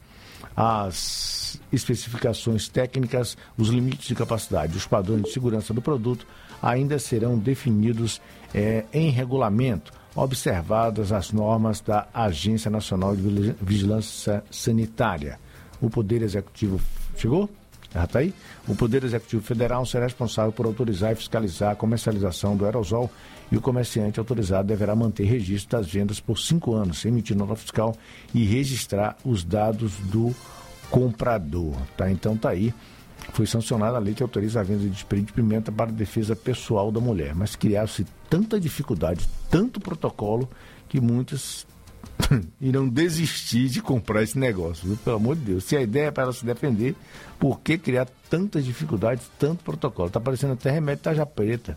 As especificações técnicas, os limites de capacidade, os padrões de segurança do produto ainda serão definidos em regulamento, observadas as normas da Agência Nacional de Vigilância Sanitária. O Poder Executivo... Chegou? Já está aí? O Poder Executivo Federal será responsável por autorizar e fiscalizar a comercialização do aerosol e o comerciante autorizado deverá manter registro das vendas por 5 anos, emitir nota fiscal e registrar os dados do comprador. Tá? Então tá aí. Foi sancionada a lei que autoriza a venda de spray de pimenta para a defesa pessoal da mulher. Mas criaram-se tanta dificuldade, tanto protocolo, que muitas irão desistir de comprar esse negócio, viu? Pelo amor de Deus. Se a ideia é para ela se defender, por que criar tantas dificuldades, tanto protocolo? Tá parecendo até remédio tarja preta.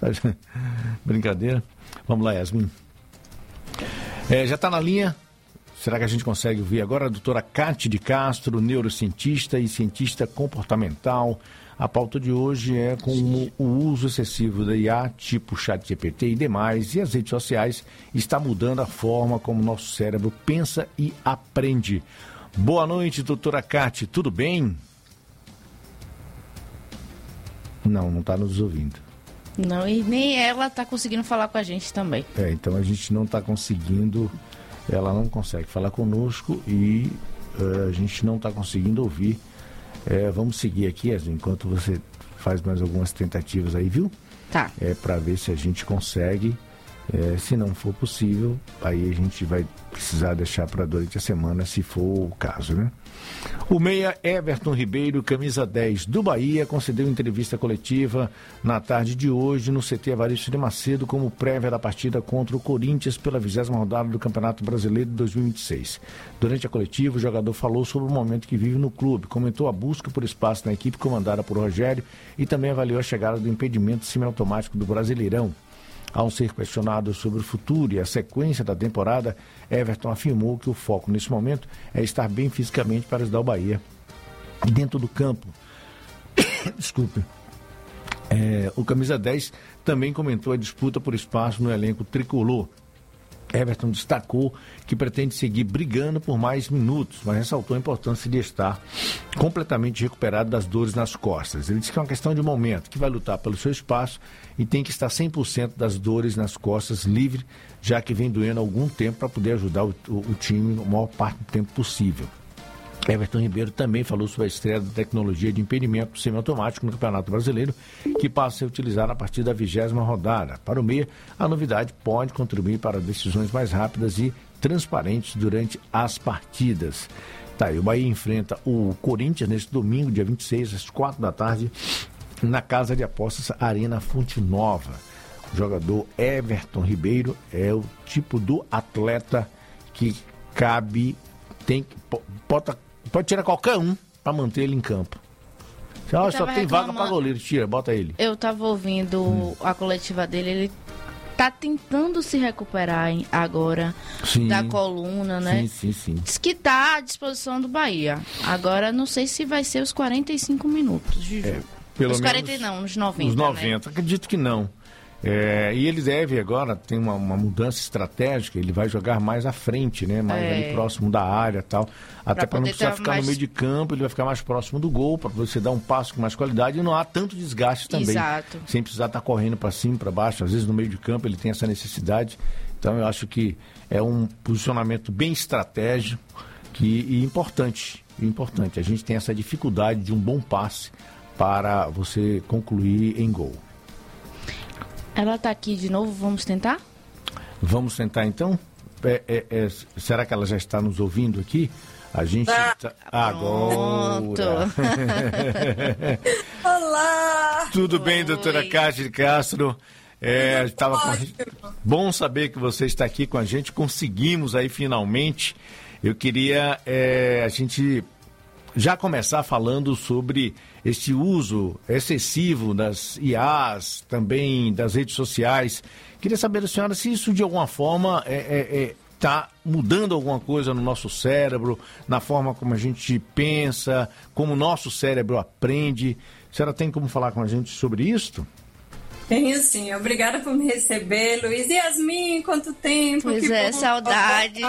Brincadeira. Vamos lá, Yasmin. Já está na linha. Será que a gente consegue ouvir agora a doutora Cátia de Castro, neurocientista e cientista comportamental? A pauta de hoje é como o uso excessivo da IA, tipo ChatGPT e demais, e as redes sociais está mudando a forma como nosso cérebro pensa e aprende. Boa noite, doutora Cátia, tudo bem? Não está nos ouvindo. Não, e nem ela está conseguindo falar com a gente também. Então a gente não está conseguindo, ela não consegue falar conosco e a gente não está conseguindo ouvir. Vamos seguir aqui, enquanto você faz mais algumas tentativas aí, viu? Tá. Para ver se a gente consegue. Se não for possível, aí a gente vai precisar deixar para durante a semana, se for o caso, né? O meia Everton Ribeiro, camisa 10 do Bahia, concedeu entrevista coletiva na tarde de hoje no CT Evaristo de Macedo como prévia da partida contra o Corinthians pela 20ª rodada do Campeonato Brasileiro de 2026. Durante a coletiva, o jogador falou sobre o momento que vive no clube, comentou a busca por espaço na equipe comandada por Rogério e também avaliou a chegada do impedimento semiautomático do Brasileirão. Ao ser questionado sobre o futuro e a sequência da temporada, Everton afirmou que o foco nesse momento é estar bem fisicamente para ajudar o Bahia dentro do campo. Desculpe. O camisa 10 também comentou a disputa por espaço no elenco tricolor. Everton destacou que pretende seguir brigando por mais minutos, mas ressaltou a importância de estar completamente recuperado das dores nas costas. Ele disse que é uma questão de momento, que vai lutar pelo seu espaço e tem que estar 100% das dores nas costas livre, já que vem doendo há algum tempo para poder ajudar o time a maior parte do tempo possível. Everton Ribeiro também falou sobre a estreia da tecnologia de impedimento semiautomático no Campeonato Brasileiro, que passa a ser utilizada a partir da 20ª rodada. Para o meia, a novidade pode contribuir para decisões mais rápidas e transparentes durante as partidas. E o Bahia enfrenta o Corinthians neste domingo, dia 26, às 4 da tarde, na Casa de Apostas Arena Fonte Nova. O jogador Everton Ribeiro é o tipo do atleta que pode tirar qualquer um para manter ele em campo. Só tem vaga para goleiro, tira, bota ele. Eu tava ouvindo a coletiva dele, ele tá tentando se recuperar agora da coluna, né? Sim. Diz que tá à disposição do Bahia. Agora não sei se vai ser os 45 minutos de jogo. Os 40 não, os 90. Os 90, né? Acredito que não. E ele deve agora, tem uma mudança estratégica, ele vai jogar mais à frente, né? Mais ali próximo da área e tal. Até para não precisar ficar no meio de campo, ele vai ficar mais próximo do gol, para você dar um passo com mais qualidade e não há tanto desgaste também. Exato. Sem precisar estar correndo para cima, para baixo. Às vezes no meio de campo ele tem essa necessidade. Então eu acho que é um posicionamento bem estratégico e importante. A gente tem essa dificuldade de um bom passe para você concluir em gol. Ela está aqui de novo, vamos tentar? Vamos tentar então? Será que ela já está nos ouvindo aqui? A gente tá... Agora! Olá! Tudo bem, doutora Cátia de Castro? Bom saber que você está aqui com a gente, conseguimos aí finalmente. Eu queria a gente já começar falando sobre esse uso excessivo das IAs, também das redes sociais. Queria saber da senhora se isso de alguma forma está mudando alguma coisa no nosso cérebro, na forma como a gente pensa, como o nosso cérebro aprende. A senhora tem como falar com a gente sobre isso? Tenho sim, obrigada por me receber, Luiz. E Yasmin, quanto tempo? Pois saudades.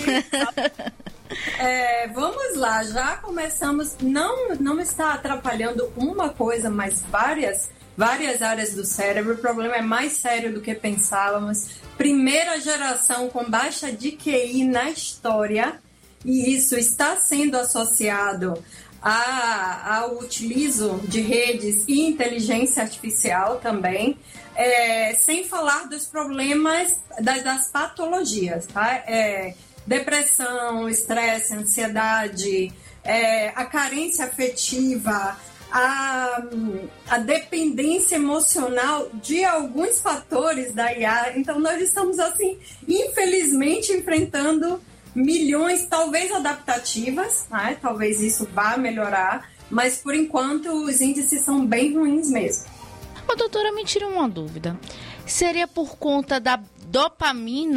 Vamos lá, já começamos, não está atrapalhando uma coisa, mas várias áreas do cérebro. O problema é mais sério do que pensávamos. Primeira geração com baixa de QI na história, e isso está sendo associado ao utilizo de redes e inteligência artificial também, sem falar dos problemas das patologias, tá? Depressão, estresse, ansiedade, a carência afetiva, a dependência emocional de alguns fatores da IA. Então, nós estamos, assim, infelizmente, enfrentando milhões, talvez adaptativas, né? Talvez isso vá melhorar, mas, por enquanto, os índices são bem ruins mesmo. Ô, doutora, me tira uma dúvida. Seria por conta da dopamina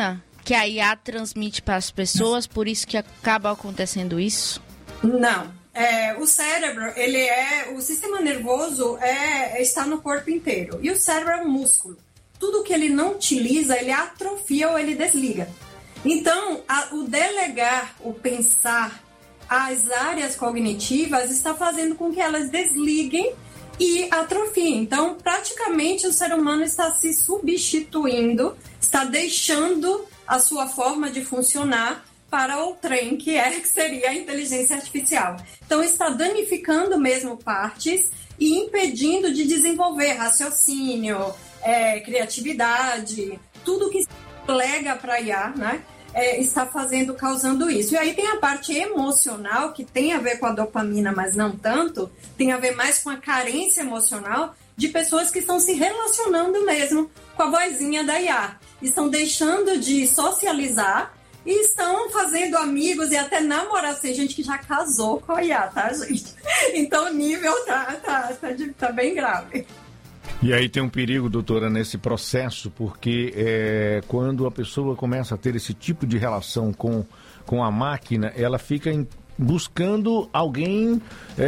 que a IA transmite para as pessoas, por isso que acaba acontecendo isso? Não. O cérebro, o sistema nervoso está no corpo inteiro. E o cérebro é um músculo. Tudo que ele não utiliza, ele atrofia ou ele desliga. Então, o delegar, o pensar, as áreas cognitivas está fazendo com que elas desliguem e atrofiem. Então, praticamente, o ser humano está se substituindo, está deixando a sua forma de funcionar para o trem, que seria a inteligência artificial. Então, está danificando mesmo partes e impedindo de desenvolver raciocínio, criatividade, tudo que se lega para a IA, né? Está causando isso. E aí tem a parte emocional, que tem a ver com a dopamina, mas não tanto, tem a ver mais com a carência emocional de pessoas que estão se relacionando mesmo com a vozinha da IA. Estão deixando de socializar e estão fazendo amigos e até namorar. Tem gente que já casou com a IA, tá, gente? Então o nível tá bem grave. E aí tem um perigo, doutora, nesse processo, porque quando a pessoa começa a ter esse tipo de relação com a máquina, ela fica buscando alguém,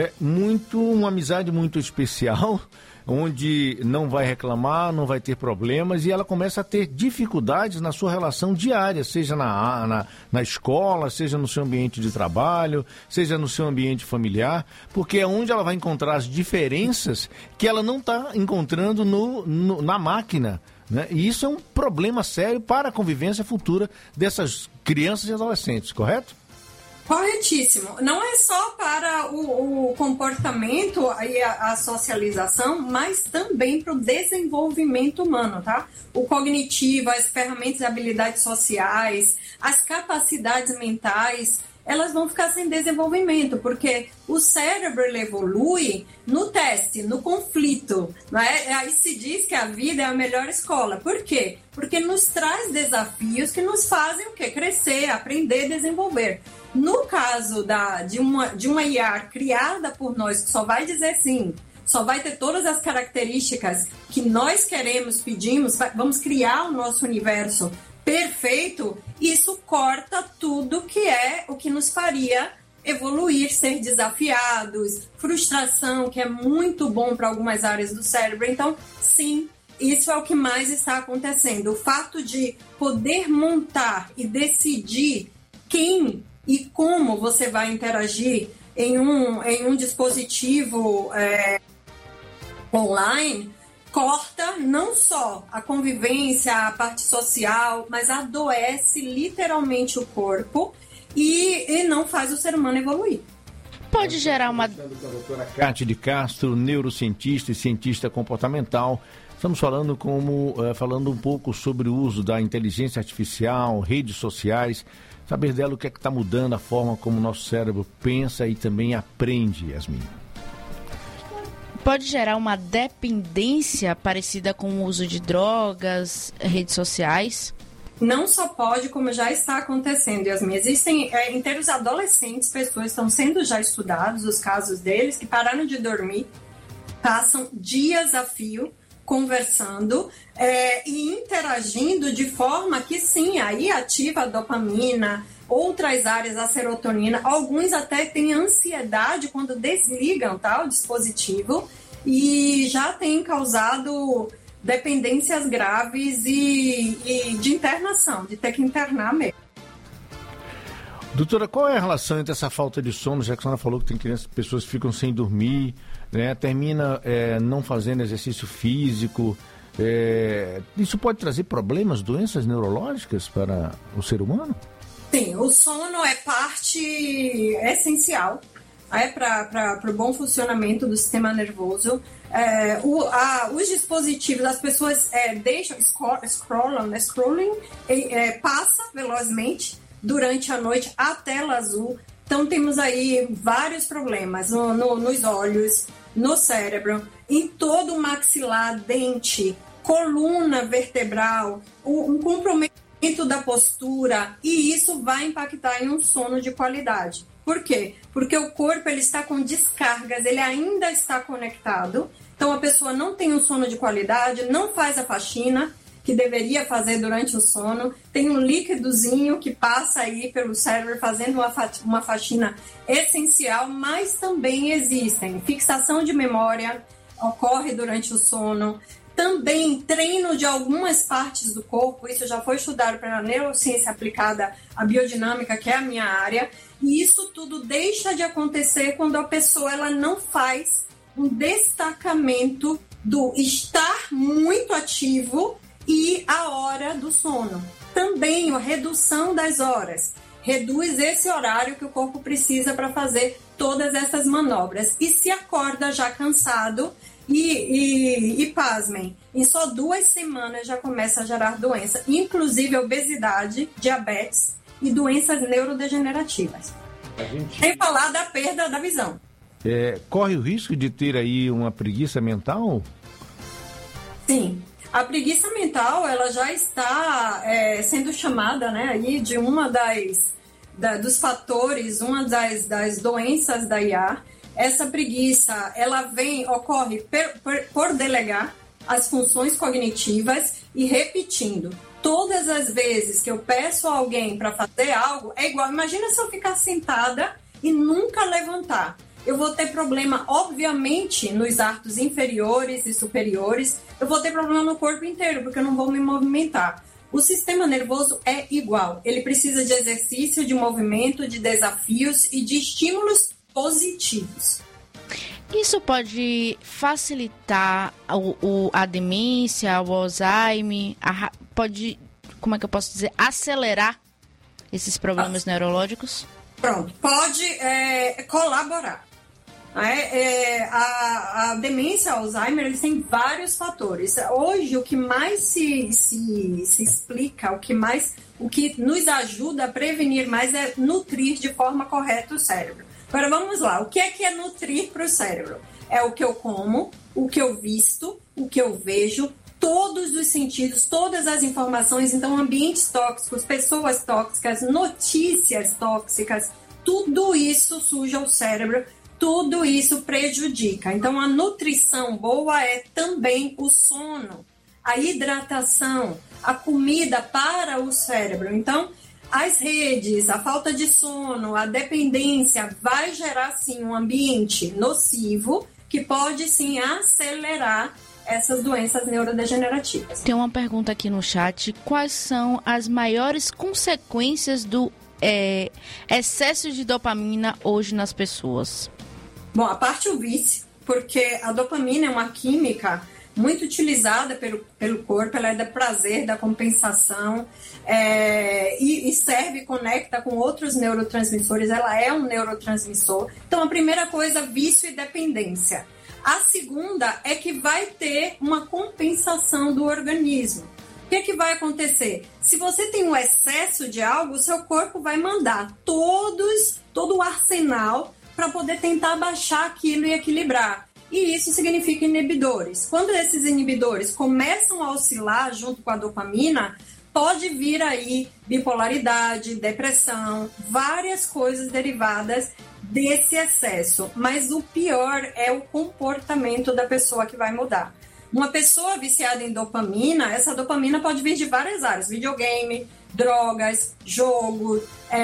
uma amizade muito especial, onde não vai reclamar, não vai ter problemas, e ela começa a ter dificuldades na sua relação diária, seja na escola, seja no seu ambiente de trabalho, seja no seu ambiente familiar, porque é onde ela vai encontrar as diferenças que ela não está encontrando na máquina, né? E isso é um problema sério para a convivência futura dessas crianças e adolescentes, correto? Corretíssimo. Não é só para o comportamento e a socialização, mas também para o desenvolvimento humano, tá? O cognitivo, as ferramentas e habilidades sociais, as capacidades mentais, elas vão ficar sem desenvolvimento, porque o cérebro ele evolui no teste, no conflito, não é? Aí se diz que a vida é a melhor escola. Por quê? Porque nos traz desafios que nos fazem o quê? Crescer, aprender, desenvolver. No caso de uma IA criada por nós, que só vai dizer sim, só vai ter todas as características que nós queremos, pedimos, vamos criar o nosso universo perfeito, isso corta tudo que é o que nos faria evoluir, ser desafiados, frustração, que é muito bom para algumas áreas do cérebro. Então, sim, isso é o que mais está acontecendo. O fato de poder montar e decidir quem e como você vai interagir em um dispositivo online, corta não só a convivência, a parte social, mas adoece literalmente o corpo e não faz o ser humano evoluir. Pode gerar uma... A doutora Cátia de Castro, neurocientista e cientista comportamental. Estamos falando um pouco sobre o uso da inteligência artificial, redes sociais. Saber dela o que é que está mudando a forma como o nosso cérebro pensa e também aprende, Yasmin. Pode gerar uma dependência parecida com o uso de drogas, redes sociais? Não só pode, como já está acontecendo, Yasmin. Existem inteiros adolescentes, pessoas estão sendo já estudados, os casos deles, que pararam de dormir, passam dias a fio conversando e interagindo de forma que sim, aí ativa a dopamina, outras áreas, a serotonina, alguns até têm ansiedade quando desligam, tá, o dispositivo, e já tem causado dependências graves e de internação, de ter que internar mesmo. Doutora, qual é a relação entre essa falta de sono, já que a senhora falou que tem pessoas que ficam sem dormir, né, termina não fazendo exercício físico, isso pode trazer problemas, doenças neurológicas para o ser humano? Sim, o sono é parte essencial para o bom funcionamento do sistema nervoso. Os dispositivos, as pessoas deixam, scrolling, passa velozmente durante a noite a tela azul. Então temos aí vários problemas nos olhos, no cérebro, em todo o maxilar, dente, coluna vertebral, um comprometimento da postura, e isso vai impactar em um sono de qualidade. Por quê? Porque o corpo ele está com descargas, ele ainda está conectado, então a pessoa não tem um sono de qualidade, não faz a faxina, que deveria fazer durante o sono. Tem um líquidozinho que passa aí pelo cérebro fazendo uma faxina essencial, mas também existem fixação de memória, ocorre durante o sono. Também treino de algumas partes do corpo, isso já foi estudado pela neurociência aplicada à biodinâmica, que é a minha área, e isso tudo deixa de acontecer quando a pessoa ela não faz um destacamento do estar muito ativo e a hora do sono. Também a redução das horas, reduz esse horário que o corpo precisa para fazer todas essas manobras, e se acorda já cansado. E pasmem, em só 2 semanas já começa a gerar doença, inclusive obesidade, diabetes e doenças neurodegenerativas. Sem falar da perda da visão. Corre o risco de ter aí uma preguiça mental? Sim, a preguiça mental ela já está sendo chamada, né, aí de uma dos fatores, uma das doenças da IA. Essa preguiça, ela ocorre por delegar as funções cognitivas e repetindo. Todas as vezes que eu peço a alguém para fazer algo, é igual. Imagina se eu ficar sentada e nunca levantar. Eu vou ter problema, obviamente, nos arcos inferiores e superiores. Eu vou ter problema no corpo inteiro, porque eu não vou me movimentar. O sistema nervoso é igual. Ele precisa de exercício, de movimento, de desafios e de estímulos positivos. Isso pode facilitar a demência, o Alzheimer, pode, como é que eu posso dizer, acelerar esses problemas neurológicos? Pronto, pode colaborar. A demência, Alzheimer, eles têm vários fatores. Hoje, o que mais se explica, o que nos ajuda a prevenir mais é nutrir de forma correta o cérebro. Agora vamos lá, o que é nutrir para o cérebro? É o que eu como, o que eu visto, o que eu vejo, todos os sentidos, todas as informações. Então, ambientes tóxicos, pessoas tóxicas, notícias tóxicas, tudo isso suja o cérebro, tudo isso prejudica. Então, a nutrição boa é também o sono, a hidratação, a comida para o cérebro. Então, as redes, a falta de sono, a dependência vai gerar, sim, um ambiente nocivo que pode, sim, acelerar essas doenças neurodegenerativas. Tem uma pergunta aqui no chat. Quais são as maiores consequências do excesso de dopamina hoje nas pessoas? Bom, a parte o vício, porque a dopamina é uma química muito utilizada pelo corpo, ela é da prazer, da compensação, e serve, conecta com outros neurotransmissores, ela é um neurotransmissor. Então, a primeira coisa, vício e dependência. A segunda é que vai ter uma compensação do organismo. O que vai acontecer? Se você tem um excesso de algo, o seu corpo vai mandar todo o arsenal para poder tentar baixar aquilo e equilibrar. E isso significa inibidores. Quando esses inibidores começam a oscilar junto com a dopamina, pode vir aí bipolaridade, depressão, várias coisas derivadas desse excesso. Mas o pior é o comportamento da pessoa que vai mudar. Uma pessoa viciada em dopamina, essa dopamina pode vir de várias áreas, videogame, drogas, jogo,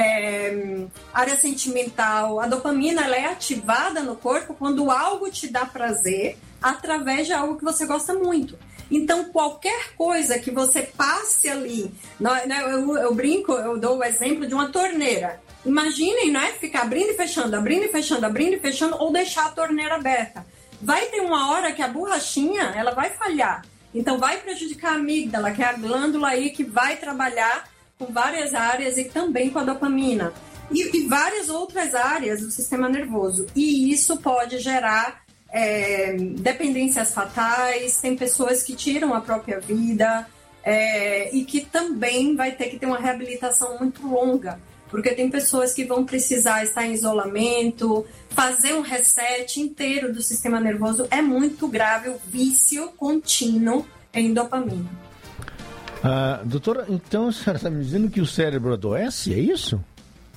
área sentimental. A dopamina ela é ativada no corpo quando algo te dá prazer através de algo que você gosta muito. Então, qualquer coisa que você passe ali, eu brinco, eu dou o exemplo de uma torneira. Imaginem, né, ficar abrindo e fechando, abrindo e fechando, abrindo e fechando, ou deixar a torneira aberta. Vai ter uma hora que a borrachinha ela vai falhar. Então, vai prejudicar a amígdala, que é a glândula aí que vai trabalhar com várias áreas e também com a dopamina. E várias outras áreas do sistema nervoso. E isso pode gerar dependências fatais, tem pessoas que tiram a própria vida e que também vai ter que ter uma reabilitação muito longa. Porque tem pessoas que vão precisar estar em isolamento, fazer um reset inteiro do sistema nervoso. É muito grave o vício contínuo em dopamina. Doutora, então a senhora está me dizendo que o cérebro adoece, é isso?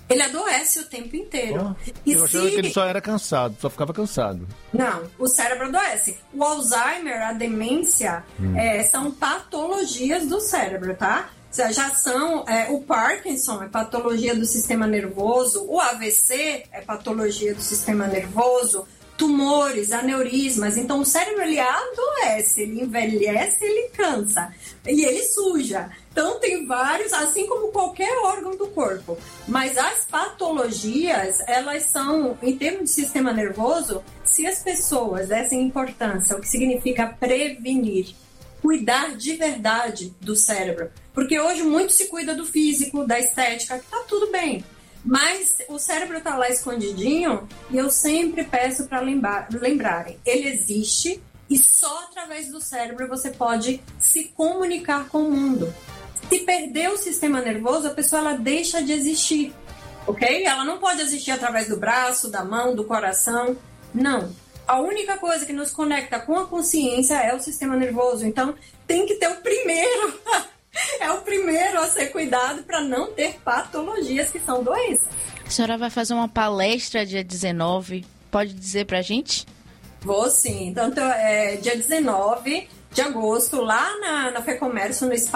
Ele adoece o tempo inteiro. Eu achava que ele só era cansado, só ficava cansado. Não, o cérebro adoece. O Alzheimer, a demência, são patologias do cérebro, tá? Já são, o Parkinson é patologia do sistema nervoso, o AVC é patologia do sistema nervoso, tumores, aneurismas. Então o cérebro ele adoece, ele envelhece, ele cansa e ele suja. Então tem vários, assim como qualquer órgão do corpo. Mas as patologias, elas são, em termos de sistema nervoso, se as pessoas dessem importância, o que significa prevenir, cuidar de verdade do cérebro. Porque hoje muito se cuida do físico, da estética, que tá tudo bem. Mas o cérebro tá lá escondidinho e eu sempre peço para lembrarem. Ele existe e só através do cérebro você pode se comunicar com o mundo. Se perder o sistema nervoso, a pessoa ela deixa de existir, ok? Ela não pode existir através do braço, da mão, do coração, não. A única coisa que nos conecta com a consciência é o sistema nervoso. Então, tem que ter o primeiro. É o primeiro a ser cuidado para não ter patologias que são doenças. A senhora vai fazer uma palestra dia 19. Pode dizer pra gente? Vou sim. Então, dia 19 de agosto, lá na FEComércio, no espaço